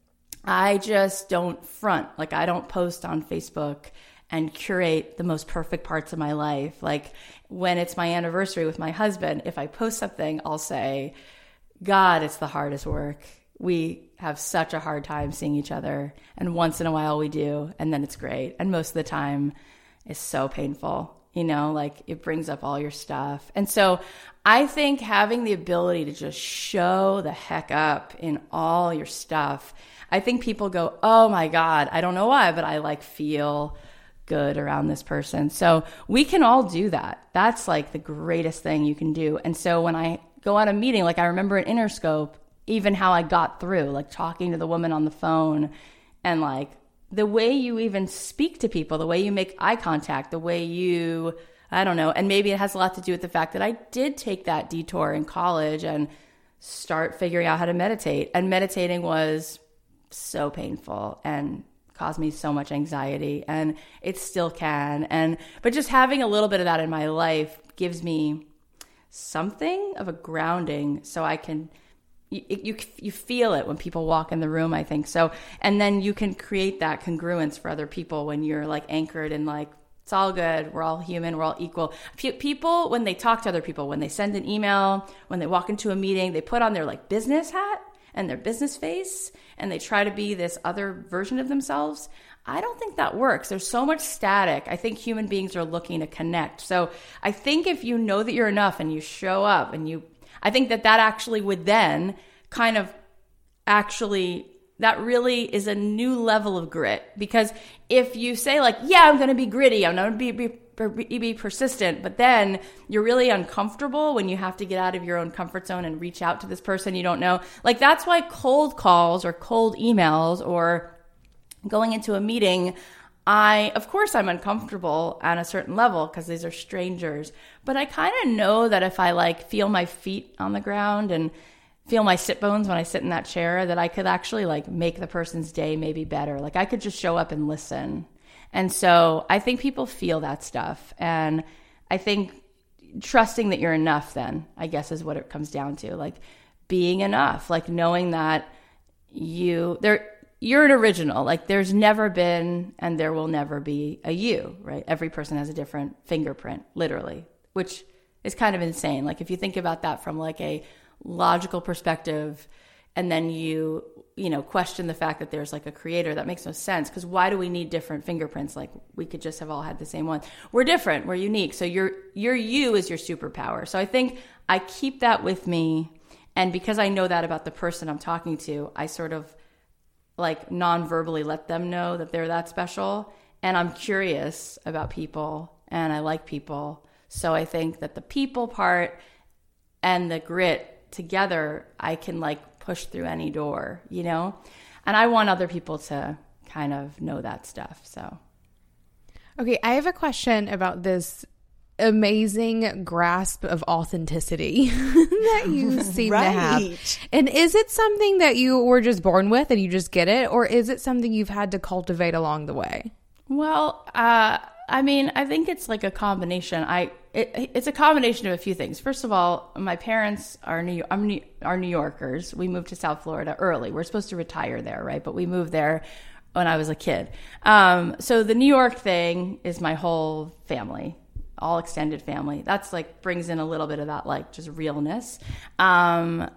I just don't front. Like, I don't post on Facebook and curate the most perfect parts of my life. Like, when it's my anniversary with my husband, if I post something, I'll say, God, it's the hardest work. We have such a hard time seeing each other. And once in a while we do. And then it's great. And most of the time it's so painful, you know, like it brings up all your stuff. And so I think having the ability to just show the heck up in all your stuff, I think people go, oh my God, I don't know why, but I like feel good around this person. So we can all do that. That's like the greatest thing you can do. And so when I go on a meeting, like I remember at Interscope, even how I got through, like talking to the woman on the phone, and like the way you even speak to people, the way you make eye contact, the way you, I don't know. And maybe it has a lot to do with the fact that I did take that detour in college and start figuring out how to meditate. And meditating was so painful and caused me so much anxiety, and it still can. But just having a little bit of that in my life gives me something of a grounding, so I can, you feel it when people walk in the room, I think. So, and then you can create that congruence for other people when you're like anchored in like, it's all good. We're all human. We're all equal. People, when they talk to other people, when they send an email, when they walk into a meeting, they put on their like business hat and their business face, and they try to be this other version of themselves. I don't think that works. There's so much static. I think human beings are looking to connect. So I think if you know that you're enough and you show up and I think that actually would then kind of actually, that really is a new level of grit. Because if you say like, yeah, I'm going to be gritty, I'm going to be persistent, but then you're really uncomfortable when you have to get out of your own comfort zone and reach out to this person you don't know. Like, that's why cold calls or cold emails or going into a meeting, of course I'm uncomfortable at a certain level because these are strangers, but I kind of know that if I like feel my feet on the ground and feel my sit bones when I sit in that chair, that I could actually like make the person's day maybe better. Like, I could just show up and listen. And so I think people feel that stuff. And I think trusting that you're enough then, I guess, is what it comes down to. Like, being enough, like knowing that you're an original. Like, there's never been and there will never be a you, right? Every person has a different fingerprint, literally, which is kind of insane. Like, if you think about that from like a logical perspective, and then you question the fact that there's like a creator, that makes no sense. Because why do we need different fingerprints? Like, we could just have all had the same one. We're different. We're unique. So your you is your superpower. So I think I keep that with me. And because I know that about the person I'm talking to, I sort of like non-verbally let them know that they're that special. And I'm curious about people and I like people. So I think that the people part and the grit together, I can like push through any door, you know? And I want other people to kind of know that stuff. So, okay, I have a question about this amazing grasp of authenticity that you seem to have. And is it something that you were just born with and you just get it? Or is it something you've had to cultivate along the way? Well, I mean, I think it's like a combination. It's a combination of a few things. First of all, my parents are New Yorkers. We moved to South Florida early. We're supposed to retire there, right? But we moved there when I was a kid. So the New York thing is my whole family, all extended family. That's like brings in a little bit of that like just realness. I'm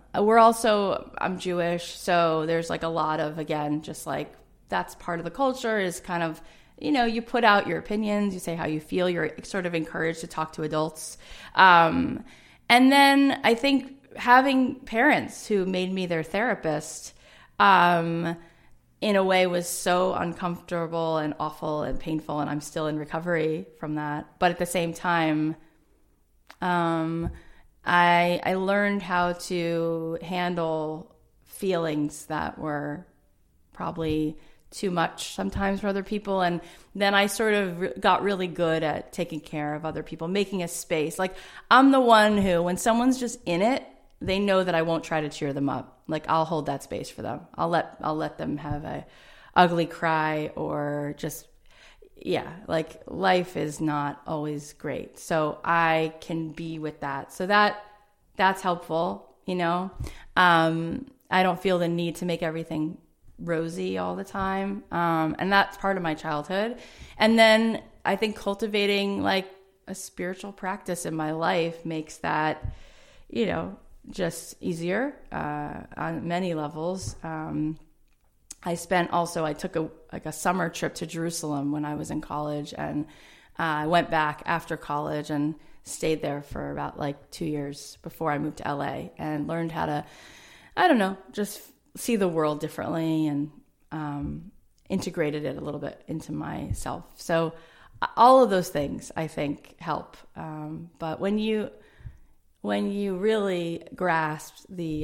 Jewish, so there's like a lot of, again, just like that's part of the culture is kind of, you put out your opinions, you say how you feel, you're sort of encouraged to talk to adults. And then I think having parents who made me their therapist, in a way was so uncomfortable and awful and painful, and I'm still in recovery from that. But at the same time, I learned how to handle feelings that were probably too much sometimes for other people. And then I sort of got really good at taking care of other people, making a space. Like, I'm the one who, when someone's just in it, they know that I won't try to cheer them up. Like, I'll hold that space for them. I'll let them have a ugly cry, or just, like, life is not always great. So I can be with that. So that's helpful, you know? I don't feel the need to make everything rosy all the time. And that's part of my childhood. And then I think cultivating like a spiritual practice in my life makes that, you know, just easier on many levels. I took a summer trip to Jerusalem when I was in college, and I went back after college and stayed there for about like 2 years before I moved to LA, and learned how to, I don't know, just see the world differently, and integrated it a little bit into myself. So all of those things I think help. But when you really grasp the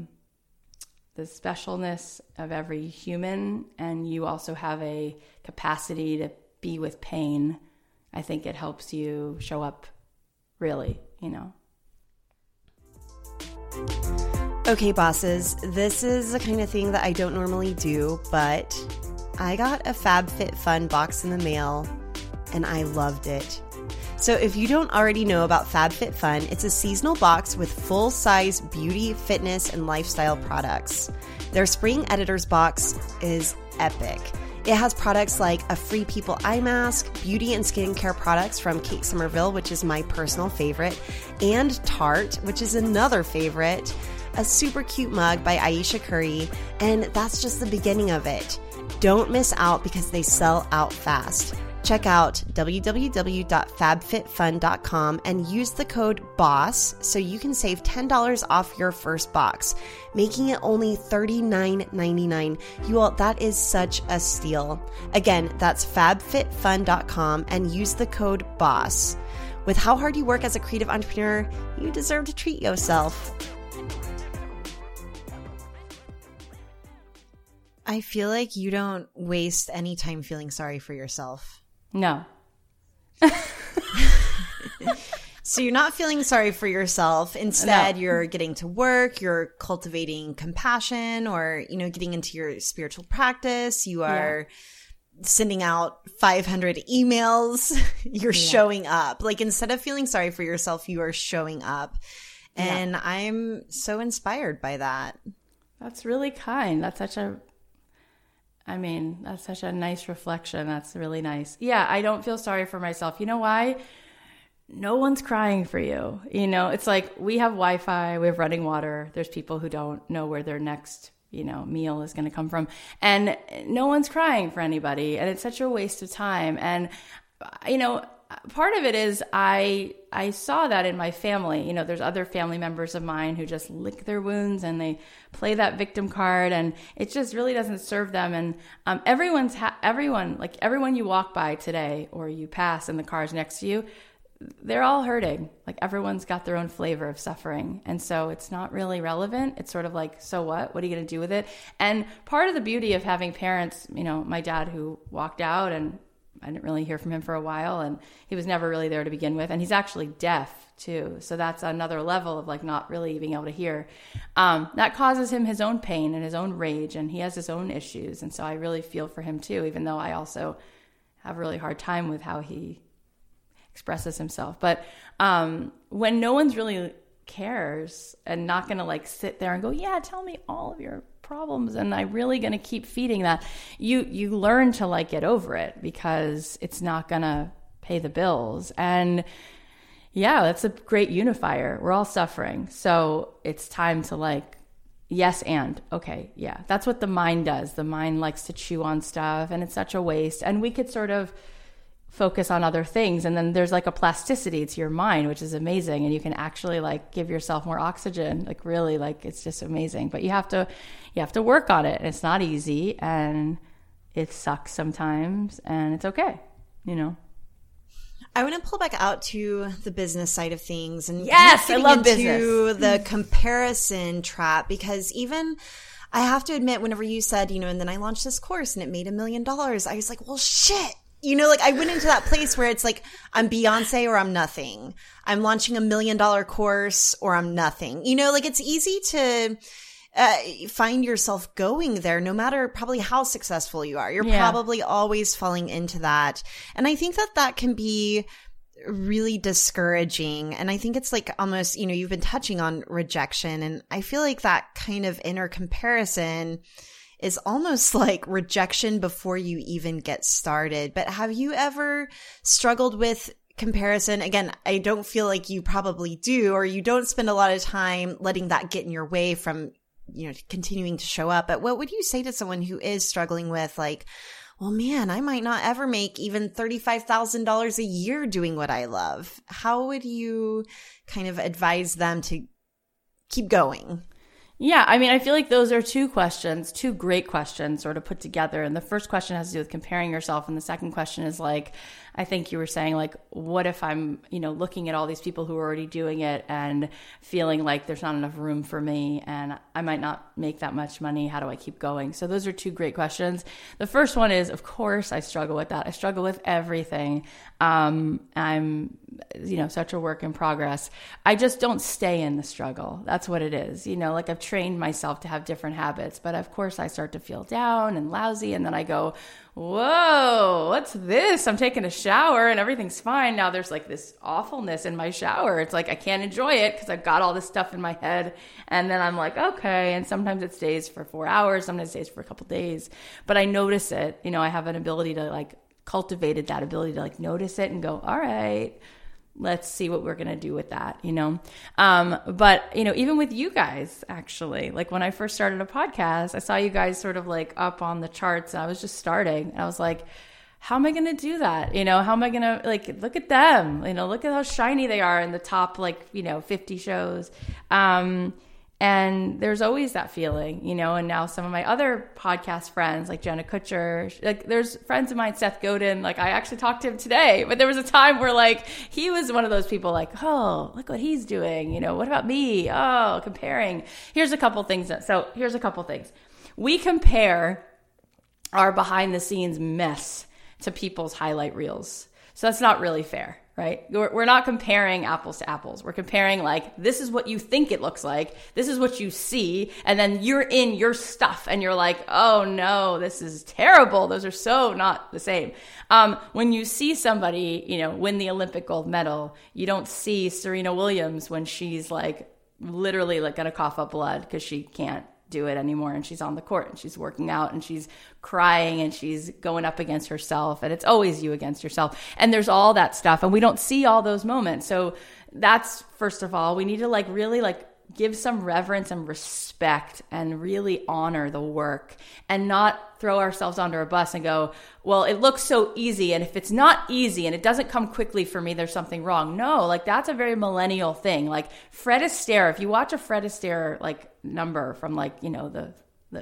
specialness of every human, and you also have a capacity to be with pain, I think it helps you show up really, you know. Okay, bosses, this is the kind of thing that I don't normally do, but I got a FabFitFun box in the mail, and I loved it. So if you don't already know about FabFitFun, it's a seasonal box with full-size beauty, fitness, and lifestyle products. Their spring editor's box is epic. It has products like a Free People eye mask, beauty and skincare products from Kate Somerville, which is my personal favorite, and Tarte, which is another favorite, a super cute mug by Aisha Curry, and that's just the beginning of it. Don't miss out because they sell out fast. Check out www.fabfitfun.com and use the code BOSS so you can save $10 off your first box, making it only $39.99. You all, that is such a steal. Again, that's fabfitfun.com and use the code BOSS. With how hard you work as a creative entrepreneur, you deserve to treat yourself. I feel like you don't waste any time feeling sorry for yourself. No. So you're not feeling sorry for yourself. Instead, you're getting to work, you're cultivating compassion, or, you know, getting into your spiritual practice. You are sending out 500 emails. You're showing up. Like, instead of feeling sorry for yourself, you are showing up. And I'm so inspired by that. That's really kind. That's such a nice reflection. That's really nice. Yeah, I don't feel sorry for myself. You know why? No one's crying for you. You know, it's like we have Wi-Fi, we have running water. There's people who don't know where their next, you know, meal is going to come from. And no one's crying for anybody. And it's such a waste of time. And, you know, part of it is I saw that in my family. You know, there's other family members of mine who just lick their wounds and they play that victim card, and it just really doesn't serve them. And everyone you walk by today or you pass in the cars next to you, they're all hurting. Like, everyone's got their own flavor of suffering. And so it's not really relevant. It's sort of like, so what? What are you going to do with it? And part of the beauty of having parents, you know, my dad who walked out, and I didn't really hear from him for a while, and he was never really there to begin with. And he's actually deaf too. So that's another level of like not really being able to hear. That causes him his own pain and his own rage, and he has his own issues. And so I really feel for him too, even though I also have a really hard time with how he expresses himself. But when no one's really cares and not going to like sit there and go, yeah, tell me all of your problems, and I'm really going to keep feeding that, you learn to like get over it because it's not going to pay the bills. And yeah, that's a great unifier. We're all suffering. So it's time to like, yes, and okay, yeah, that's what the mind does. The mind likes to chew on stuff, and it's such a waste. And we could sort of focus on other things, and then there's like a plasticity to your mind, which is amazing, and you can actually like give yourself more oxygen. Like, really, like, it's just amazing. But you have to work on it, and it's not easy, and it sucks sometimes, and it's okay, you know. I want to pull back out to the business side of things, and yes, I love into the comparison trap, because even I have to admit, whenever you said, and then I launched this course and it made $1 million, I was like, well, shit. Like I went into that place where it's like, I'm Beyonce or I'm nothing. I'm launching $1 million course or I'm nothing. Like it's easy to find yourself going there, no matter probably how successful you are. You're probably always falling into that. And I think that can be really discouraging. And I think it's like almost, you've been touching on rejection. And I feel like that kind of inner comparison is almost like rejection before you even get started. But have you ever struggled with comparison? Again, I don't feel like you probably do, or you don't spend a lot of time letting that get in your way from, continuing to show up. But what would you say to someone who is struggling with like, well, man, I might not ever make even $35,000 a year doing what I love? How would you kind of advise them to keep going? Yeah, I mean, I feel like those are two great questions sort of put together. And the first question has to do with comparing yourself. And the second question is like, I think you were saying like, what if I'm, looking at all these people who are already doing it and feeling like there's not enough room for me and I might not make that much money. How do I keep going? So those are two great questions. The first one is, of course, I struggle with that. I struggle with everything. I'm, such a work in progress. I just don't stay in the struggle. That's what it is. Like I've trained myself to have different habits, but of course I start to feel down and lousy. And then I go, whoa, what's this? I'm taking a shower and everything's fine. Now there's like this awfulness in my shower. It's like I can't enjoy it because I've got all this stuff in my head. And then I'm like, okay. And sometimes it stays for 4 hours. Sometimes it stays for a couple of days. But I notice it. I have an ability to like cultivated that ability to like notice it and go, all right, let's see what we're going to do with that, But, even with you guys, actually, like when I first started a podcast, I saw you guys sort of like up on the charts and I was just starting and I was like, how am I going to do that? How am I going to like, look at them, look at how shiny they are in the top, 50 shows. And there's always that feeling, and now some of my other podcast friends like Jenna Kutcher, like there's friends of mine, Seth Godin, like I actually talked to him today, but there was a time where like he was one of those people like, oh, look what he's doing. What about me? Oh, comparing. Here's a couple things. We compare our behind the scenes mess to people's highlight reels. So that's not really fair, right? We're not comparing apples to apples. We're comparing like, this is what you think it looks like. This is what you see. And then you're in your stuff and you're like, oh no, this is terrible. Those are so not the same. When you see somebody, win the Olympic gold medal, you don't see Serena Williams when she's like literally like gonna cough up blood because she can't do it anymore and she's on the court and she's working out and she's crying and she's going up against herself, and it's always you against yourself, and there's all that stuff and we don't see all those moments. So that's, first of all, we need to like really like give some reverence and respect and really honor the work and not throw ourselves under a bus and go, well, it looks so easy, and if it's not easy and it doesn't come quickly for me, there's something wrong. No, like that's a very millennial thing. Like Fred Astaire, if you watch a Fred Astaire like number from like, the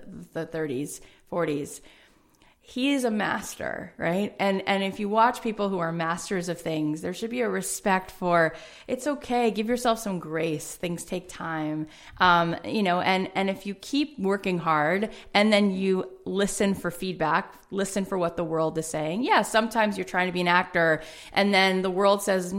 30s, 40s, he is a master, right? And if you watch people who are masters of things, there should be a respect for, it's okay, give yourself some grace. Things take time. And if you keep working hard and then you listen for feedback, listen for what the world is saying. Yeah, sometimes you're trying to be an actor and then the world says,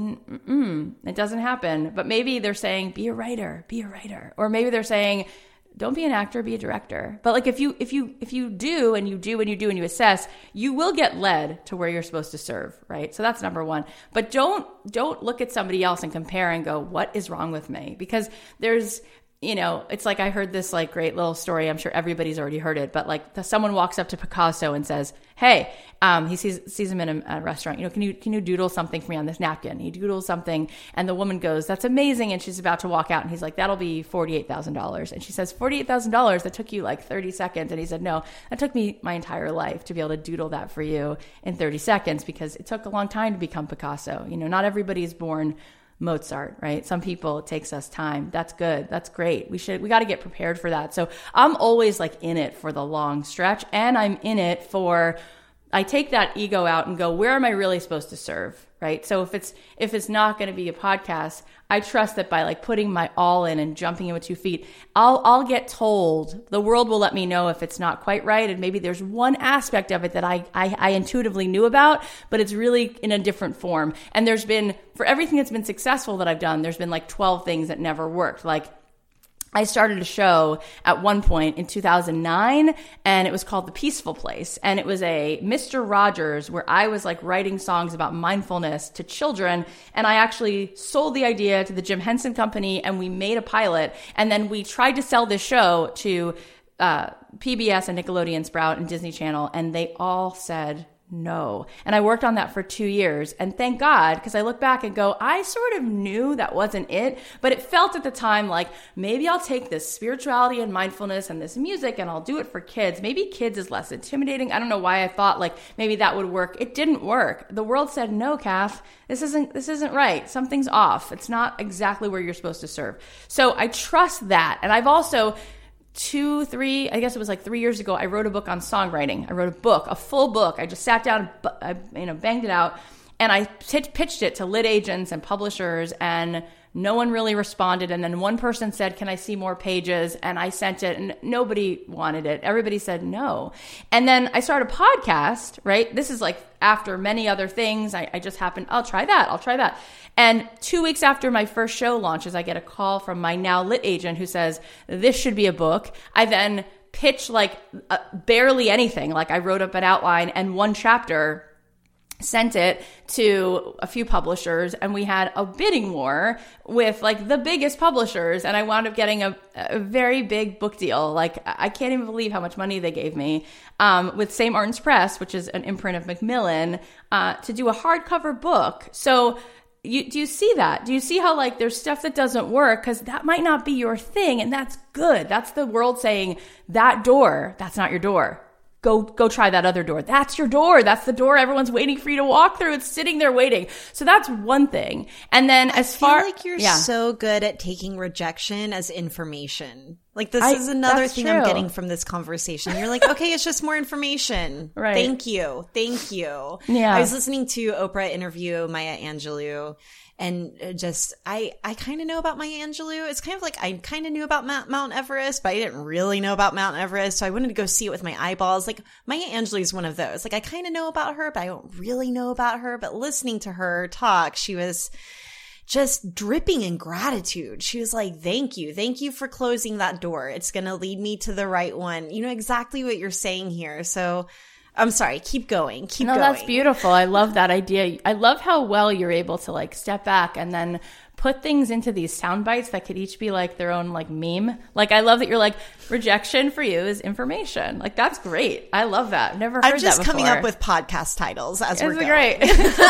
it doesn't happen. But maybe they're saying, be a writer. Or maybe they're saying, don't be an actor, be a director. But like if you do and you assess, you will get led to where you're supposed to serve, right? So that's number one. But don't look at somebody else and compare and go, what is wrong with me? Because there's, it's like I heard this like great little story. I'm sure everybody's already heard it, but like someone walks up to Picasso and says, hey, he sees him in a restaurant, can you doodle something for me on this napkin? He doodles something and the woman goes, that's amazing. And she's about to walk out and he's like, that'll be $48,000. And she says, $48,000, that took you like 30 seconds. And he said, no, that took me my entire life to be able to doodle that for you in 30 seconds because it took a long time to become Picasso. Not everybody is born Mozart, right? Some people, it takes us time. That's good. That's great. We got to get prepared for that. So I'm always like in it for the long stretch, and I'm in it for I take that ego out and go, where am I really supposed to serve? Right. So if it's not going to be a podcast, I trust that by like putting my all in and jumping in with 2 feet, I'll get told. The world will let me know if it's not quite right. And maybe there's one aspect of it that I intuitively knew about, but it's really in a different form. And there's been, for everything that's been successful that I've done, there's been like 12 things that never worked. Like, I started a show at one point in 2009, and it was called The Peaceful Place. And it was a Mr. Rogers where I was like writing songs about mindfulness to children. And I actually sold the idea to the Jim Henson Company, and we made a pilot. And then we tried to sell this show to PBS and Nickelodeon, Sprout, and Disney Channel. And they all said no. And I worked on that for 2 years. And thank God, because I look back and go, I sort of knew that wasn't it, but it felt at the time like maybe I'll take this spirituality and mindfulness and this music and I'll do it for kids. Maybe kids is less intimidating. I don't know why I thought like maybe that would work. It didn't work. The world said, no, Kath, this isn't right. Something's off. It's not exactly where you're supposed to serve. So I trust that. And I've also 3 years ago, I wrote a book on songwriting. I wrote a full book. I just sat down, banged it out, and I pitched it to lit agents and publishers, and no one really responded. And then one person said, can I see more pages? And I sent it, and nobody wanted it. Everybody said no. And then I started a podcast, right? This is like after many other things. I just happened, I'll try that. And 2 weeks after my first show launches, I get a call from my now lit agent who says, this should be a book. I then pitch like barely anything. Like I wrote up an outline and 1 chapter, sent it to a few publishers, and we had a bidding war with like the biggest publishers. And I wound up getting a very big book deal. Like I can't even believe how much money they gave me, with St. Martin's Press, which is an imprint of Macmillan, to do a hardcover book. So do you see that? Do you see how like there's stuff that doesn't work because that might not be your thing, and that's good. That's the world saying that door, that's not your door. Go try that other door. That's your door. That's the door everyone's waiting for you to walk through. It's sitting there waiting. So that's one thing. And then I feel like you're so good at taking rejection as information. Like this is another thing I'm getting from this conversation. You're like, okay, it's just more information. Right. Thank you. Yeah. I was listening to Oprah interview Maya Angelou. And just, I kind of know about Maya Angelou. It's kind of like I kind of knew about Mount Everest, but I didn't really know about Mount Everest. So I wanted to go see it with my eyeballs. Like Maya Angelou is one of those. Like I kind of know about her, but I don't really know about her. But listening to her talk, she was just dripping in gratitude. She was like, thank you for closing that door. It's going to lead me to the right one. You know exactly what you're saying here. So I'm sorry. Keep going. No, that's beautiful. I love that idea. I love how well you're able to like step back and then put things into these sound bites that could each be like their own like meme. Like I love that you're like, rejection for you is information. Like that's great. I love that. I've never heard that before. I'm just coming up with podcast titles as we're going. Great.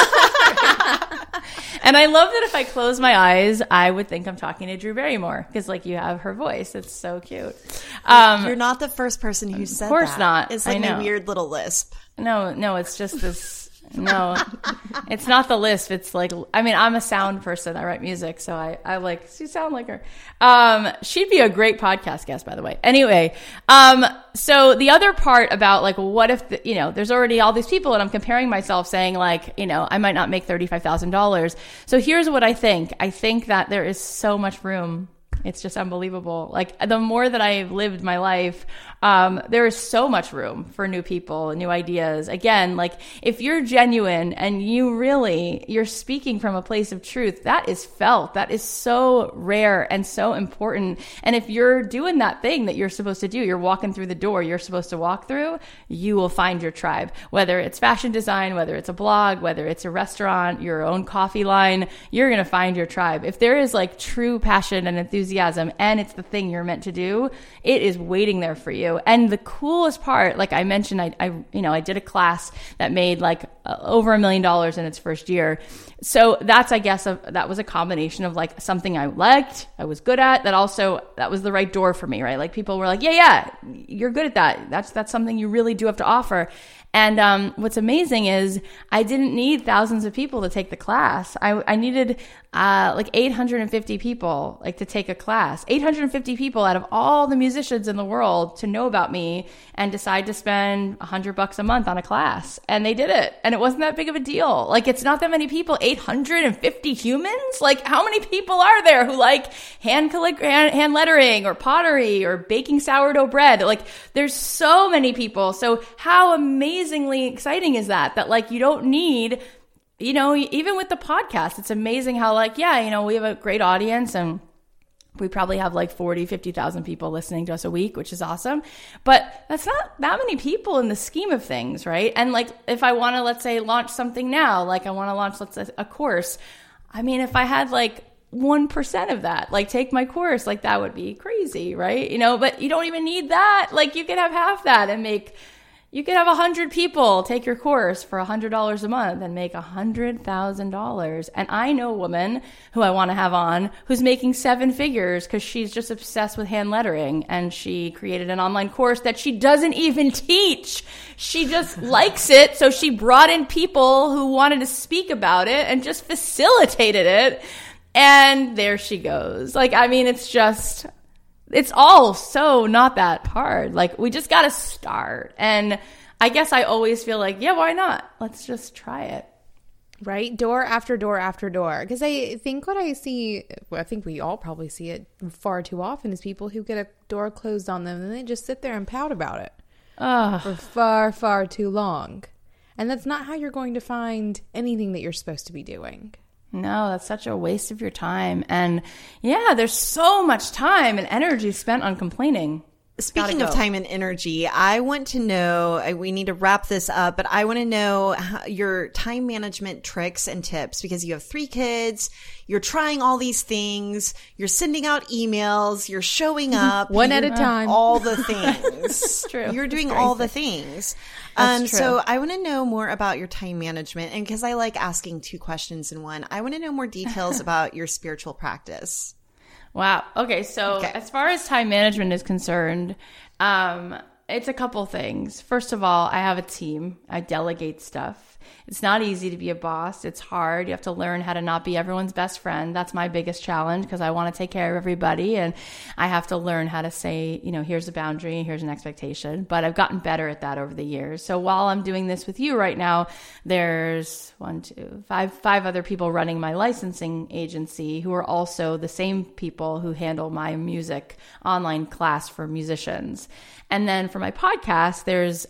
And I love that if I close my eyes, I would think I'm talking to Drew Barrymore because like you have her voice. It's so cute. You're not the first person who said that. Of course not. It's like a weird little lisp. No, it's just this. No, it's not the lisp. It's like, I mean, I'm a sound person. I write music. So I like, you sound like her. She'd be a great podcast guest, by the way. Anyway, so the other part about like, what if, there's already all these people and I'm comparing myself saying like, I might not make $35,000. So here's what I think. I think that there is so much room. It's just unbelievable. Like the more that I've lived my life, there is so much room for new people, new ideas. Again, like if you're genuine and you're speaking from a place of truth, that is felt. That is so rare and so important. And if you're doing that thing that you're supposed to do, you're walking through the door you're supposed to walk through, you will find your tribe. Whether it's fashion design, whether it's a blog, whether it's a restaurant, your own coffee line, you're going to find your tribe. If there is like true passion and enthusiasm and it's the thing you're meant to do, it is waiting there for you. And the coolest part, like I mentioned, I did a class that made like over $1 million in its first year. So that's, I guess, that was a combination of like something I liked, I was good at, that was the right door for me, right? Like people were like, yeah, you're good at that. That's something you really do have to offer. And what's amazing is I didn't need thousands of people to take the class. I needed like 850 people like to take a class. 850 people out of all the musicians in the world to know about me and decide to spend $100 a month on a class. And they did it. And it wasn't that big of a deal. Like, it's not that many people. 850 humans? Like, how many people are there who like hand lettering or pottery or baking sourdough bread? Like, there's so many people. So how amazingly exciting is that? That like, you don't need, you know, even with the podcast, it's amazing how like, yeah, you know, we have a great audience and we probably have like 40, 50,000 people listening to us a week, which is awesome. But that's not that many people in the scheme of things, right? And like, if I want to, let's say, launch something now, like I want to launch, let's say, a course. I mean, if I had like 1% of that, like take my course, like that would be crazy, right? You know, but you don't even need that. Like you could have half that and you could have 100 people take your course for $100 a month and make $100,000. And I know a woman who I want to have on who's making 7 figures because she's just obsessed with hand lettering. And she created an online course that she doesn't even teach. She just likes it. So she brought in people who wanted to speak about it and just facilitated it. And there she goes. Like, I mean, it's all so not that hard. Like, we just got to start. And I guess I always feel like, yeah, why not? Let's just try it. Right? Door after door after door. Because I think what I see, well, I think we all probably see it far too often, is people who get a door closed on them and they just sit there and pout about it for far, far too long. And that's not how you're going to find anything that you're supposed to be doing. No, that's such a waste of your time. And yeah, there's so much time and energy spent on complaining. Speaking of time and energy, I want to know, we need to wrap this up, but I want to know your time management tricks and tips, because you have 3 kids, you're trying all these things, you're sending out emails, you're showing up. One at a time. All the things. True. You're doing all the things. So I want to know more about your time management. And because I like asking 2 questions in one, I want to know more details about your spiritual practice. Wow. Okay. So as far as time management is concerned, it's a couple things. First of all, I have a team. I delegate stuff. It's not easy to be a boss. It's hard. You have to learn how to not be everyone's best friend. That's my biggest challenge because I want to take care of everybody. And I have to learn how to say, you know, here's a boundary, here's an expectation. But I've gotten better at that over the years. So while I'm doing this with you right now, there's 5 other people running my licensing agency who are also the same people who handle my music online class for musicians. And then for my podcast, there's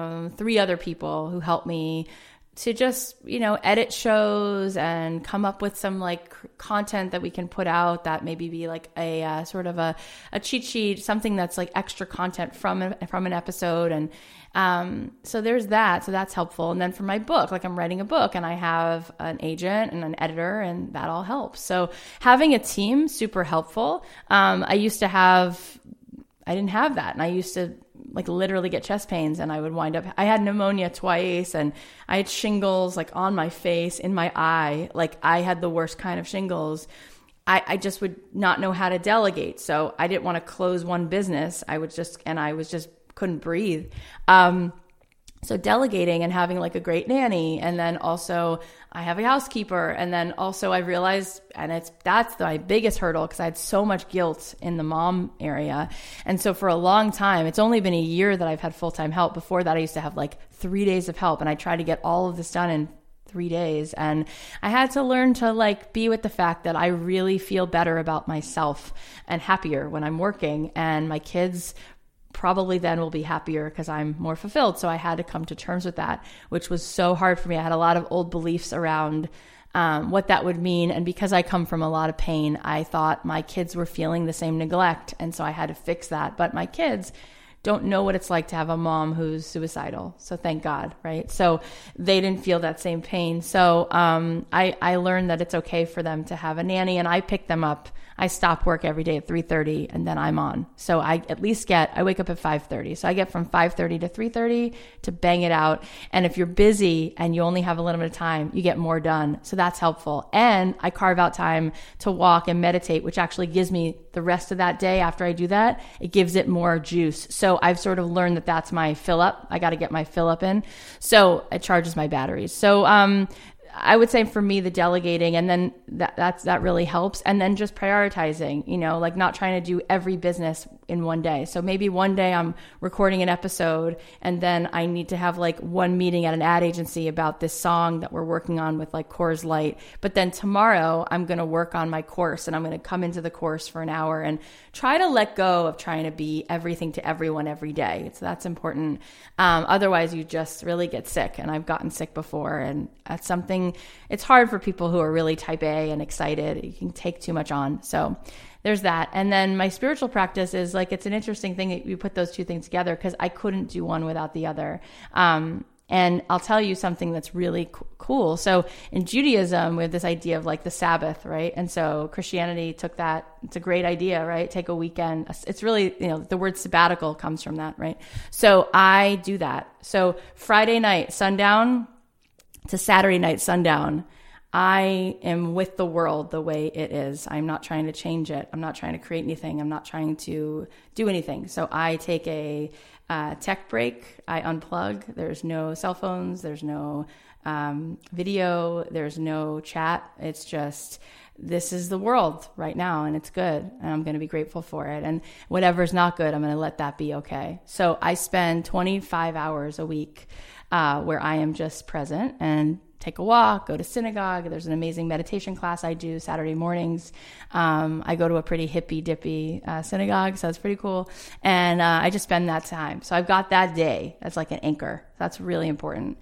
3 other people who help me to just, you know, edit shows and come up with some like content that we can put out that maybe be like a sort of a cheat sheet, something that's like extra content from an episode. And so there's that. So that's helpful. And then for my book, like I'm writing a book and I have an agent and an editor and that all helps. So having a team, super helpful. I didn't have that. And I used to like literally get chest pains and I would wind up, I had pneumonia twice and I had shingles like on my face, in my eye. Like I had the worst kind of shingles. I just would not know how to delegate. So I didn't want to close one business. I couldn't breathe. So delegating and having like a great nanny, and then also I have a housekeeper, and then also I realized, and that's my biggest hurdle because I had so much guilt in the mom area. And so for a long time, it's only been a year that I've had full-time help. Before that, I used to have like 3 days of help, and I tried to get all of this done in 3 days. And I had to learn to like be with the fact that I really feel better about myself and happier when I'm working, and my kids probably then will be happier because I'm more fulfilled. So I had to come to terms with that, which was so hard for me. I had a lot of old beliefs around what that would mean. And because I come from a lot of pain, I thought my kids were feeling the same neglect. And so I had to fix that. But my kids don't know what it's like to have a mom who's suicidal. So thank God, right? So they didn't feel that same pain. So I learned that it's okay for them to have a nanny, and I pick them up. I stop work every day at 3:30 and then I'm on. So I wake up at 5:30. So I get from 5:30 to 3:30 to bang it out. And if you're busy and you only have a little bit of time, you get more done. So that's helpful. And I carve out time to walk and meditate, which actually gives me the rest of that day after I do that. It gives it more juice. So so I've sort of learned that that's my fill up. I got to get my fill up in. So it charges my batteries. So, I would say for me, the delegating, and then that really helps. And then just prioritizing, like not trying to do every business in one day. So maybe one day I'm recording an episode and then I need to have like one meeting at an ad agency about this song that we're working on with like Coors Light. But then tomorrow I'm going to work on my course and I'm going to come into the course for an hour and try to let go of trying to be everything to everyone every day. So that's important. Otherwise you just really get sick, and I've gotten sick before, and that's something, it's hard for people who are really type A and excited. You can take too much on. So there's that. And then my spiritual practice is like, it's an interesting thing that you put those two things together, because I couldn't do one without the other. And I'll tell you something that's really cool. So in Judaism, we have this idea of like the Sabbath, right? And so Christianity took that. It's a great idea, right? Take a weekend. It's really, the word sabbatical comes from that, right? So I do that. So Friday night, sundown, to Saturday night, sundown, I am with the world the way it is. I'm not trying to change it. I'm not trying to create anything. I'm not trying to do anything. So I take a tech break. I unplug. There's no cell phones. There's no video. There's no chat. It's just, this is the world right now, and it's good, and I'm going to be grateful for it. And whatever's not good, I'm going to let that be okay. So I spend 25 hours a week where I am just present and take a walk, go to synagogue. There's an amazing meditation class I do Saturday mornings. I go to a pretty hippy dippy synagogue, so it's pretty cool. And I just spend that time. So I've got that day. That's like an anchor. That's really important.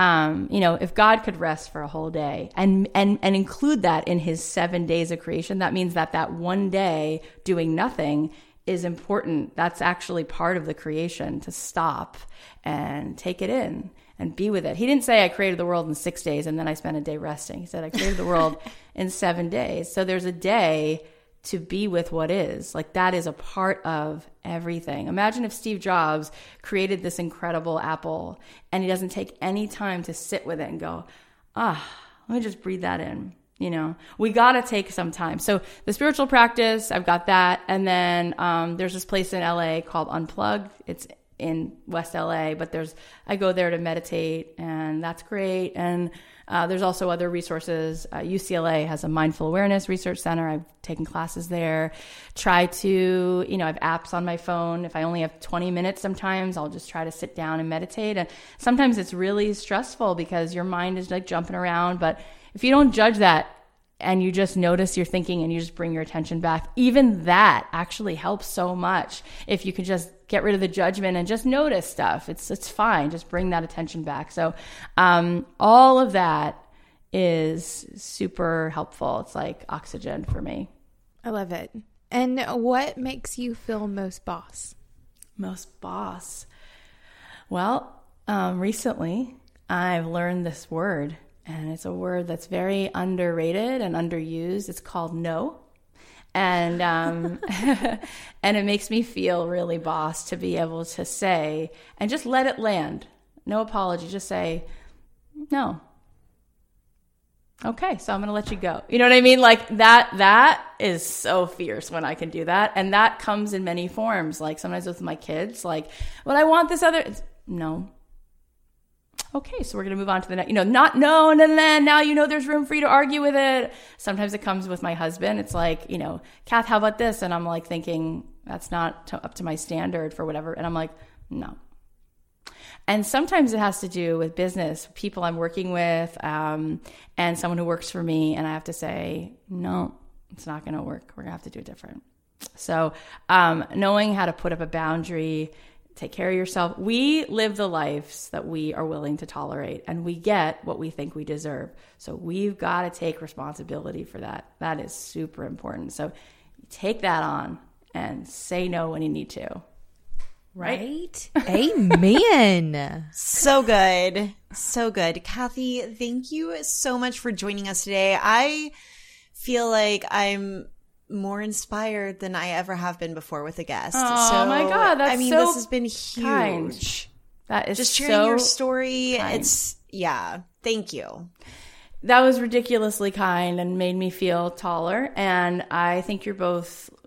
If God could rest for a whole day and include that in his 7 days of creation, that means that one day doing nothing is important. That's actually part of the creation, to stop and take it in and be with it. He didn't say I created the world in 6 days and then I spent a day resting. He said I created the world in 7 days. So there's a day to be with what is. Like, that is a part of everything. Imagine if Steve Jobs created this incredible Apple and he doesn't take any time to sit with it and go, let me just breathe that in. We got to take some time. So the spiritual practice, I've got that. And then there's this place in LA called Unplugged. It's in West LA, but I go there to meditate, and that's great. And there's also other resources. UCLA has a mindful awareness research center. I've taken classes there. Try to, I have apps on my phone. If I only have 20 minutes, sometimes I'll just try to sit down and meditate. And sometimes it's really stressful because your mind is like jumping around. But if you don't judge that and you just notice your thinking and you just bring your attention back, even that actually helps so much. If you can just get rid of the judgment and just notice stuff, it's fine. Just bring that attention back. So all of that is super helpful. It's like oxygen for me. I love it. And what makes you feel most boss? Most boss? Well, recently I've learned this word, and it's a word that's very underrated and underused. It's called no. And and it makes me feel really boss to be able to say, and just let it land. No apology. Just say, no. Okay, so I'm going to let you go. You know what I mean? Like that is so fierce when I can do that. And that comes in many forms. Like sometimes with my kids, like, well, I want this other. No. Okay, so we're going to move on to the next, not no, and then now there's room for you to argue with it. Sometimes it comes with my husband. It's like, Kath, how about this? And I'm like thinking, that's not up to my standard for whatever. And I'm like, no. And sometimes it has to do with business, people I'm working with, and someone who works for me. And I have to say, no, it's not going to work. We're going to have to do it different. So knowing how to put up a boundary, take care of yourself. We live the lives that we are willing to tolerate, and we get what we think we deserve. So we've got to take responsibility for that. That is super important. So take that on and say no when you need to. Right? Amen. So good. So good. Kathy, thank you so much for joining us today. I feel like I'm more inspired than I ever have been before with a guest. Oh my God, that's this has been huge. Kind. That is just sharing your story. Kind. Thank you. That was ridiculously kind and made me feel taller. And I think you're both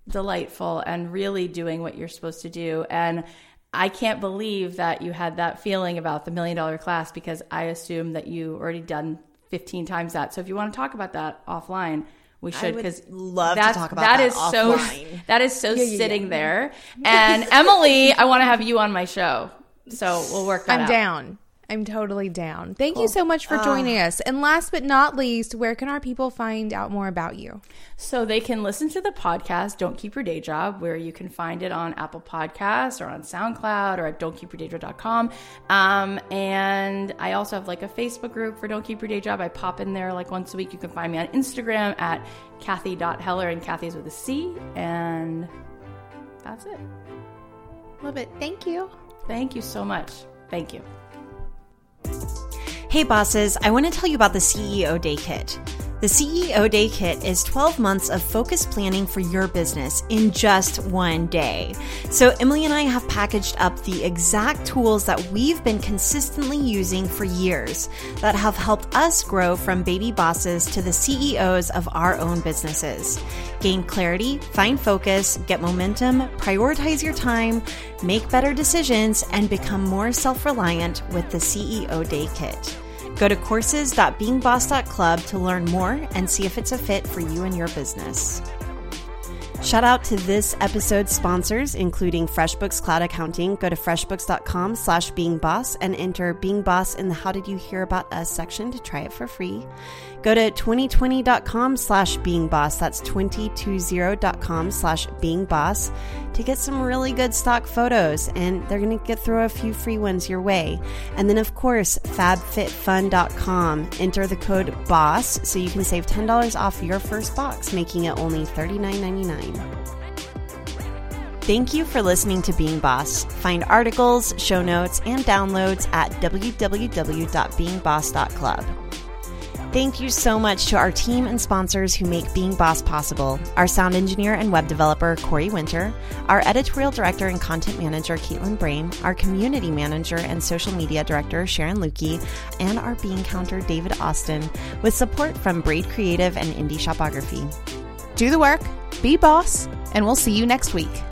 delightful and really doing what you're supposed to do. And I can't believe that you had that feeling about the $1 Million Class, because I assume that you already done 15 times that. So if you want to talk about that offline, we should, because love to talk about that offline. That is so sitting there. And Emily, I want to have you on my show. So we'll work that out. I'm down. I'm totally down. Thank you so much for joining us. And last but not least, where can our people find out more about you? So they can listen to the podcast, Don't Keep Your Day Job, where you can find it on Apple Podcasts or on SoundCloud or at don'tkeepyourdayjob.com. And I also have like a Facebook group for Don't Keep Your Day Job. I pop in there like once a week. You can find me on Instagram at Kathy.Heller, and Kathy's with a C. And that's it. Love it. Thank you. Thank you so much. Thank you. Hey bosses, I want to tell you about the CEO Day Kit. The CEO Day Kit is 12 months of focused planning for your business in just one day. So Emily and I have packaged up the exact tools that we've been consistently using for years that have helped us grow from baby bosses to the CEOs of our own businesses. Gain clarity, find focus, get momentum, prioritize your time, make better decisions, and become more self-reliant with the CEO Day Kit. Go to courses.beingboss.club to learn more and see if it's a fit for you and your business. Shout out to this episode's sponsors, including FreshBooks Cloud Accounting. Go to freshbooks.com/beingboss and enter Being Boss in the How Did You Hear About Us section to try it for free. Go to 2020.com/beingboss. That's 2020.com/beingboss to get some really good stock photos, and they're going to throw a few free ones your way. And then, of course, fabfitfun.com. Enter the code BOSS so you can save $10 off your first box, making it only $39.99. Thank you for listening to Being Boss. Find articles, show notes, and downloads at www.beingboss.club. Thank you so much to our team and sponsors who make Being Boss possible. Our sound engineer and web developer, Corey Winter, our editorial director and content manager, Caitlin Brain, our community manager and social media director, Sharon Lukey, and our bean counter, David Austin, with support from Braid Creative and Indie Shopography. Do the work, be boss, and we'll see you next week.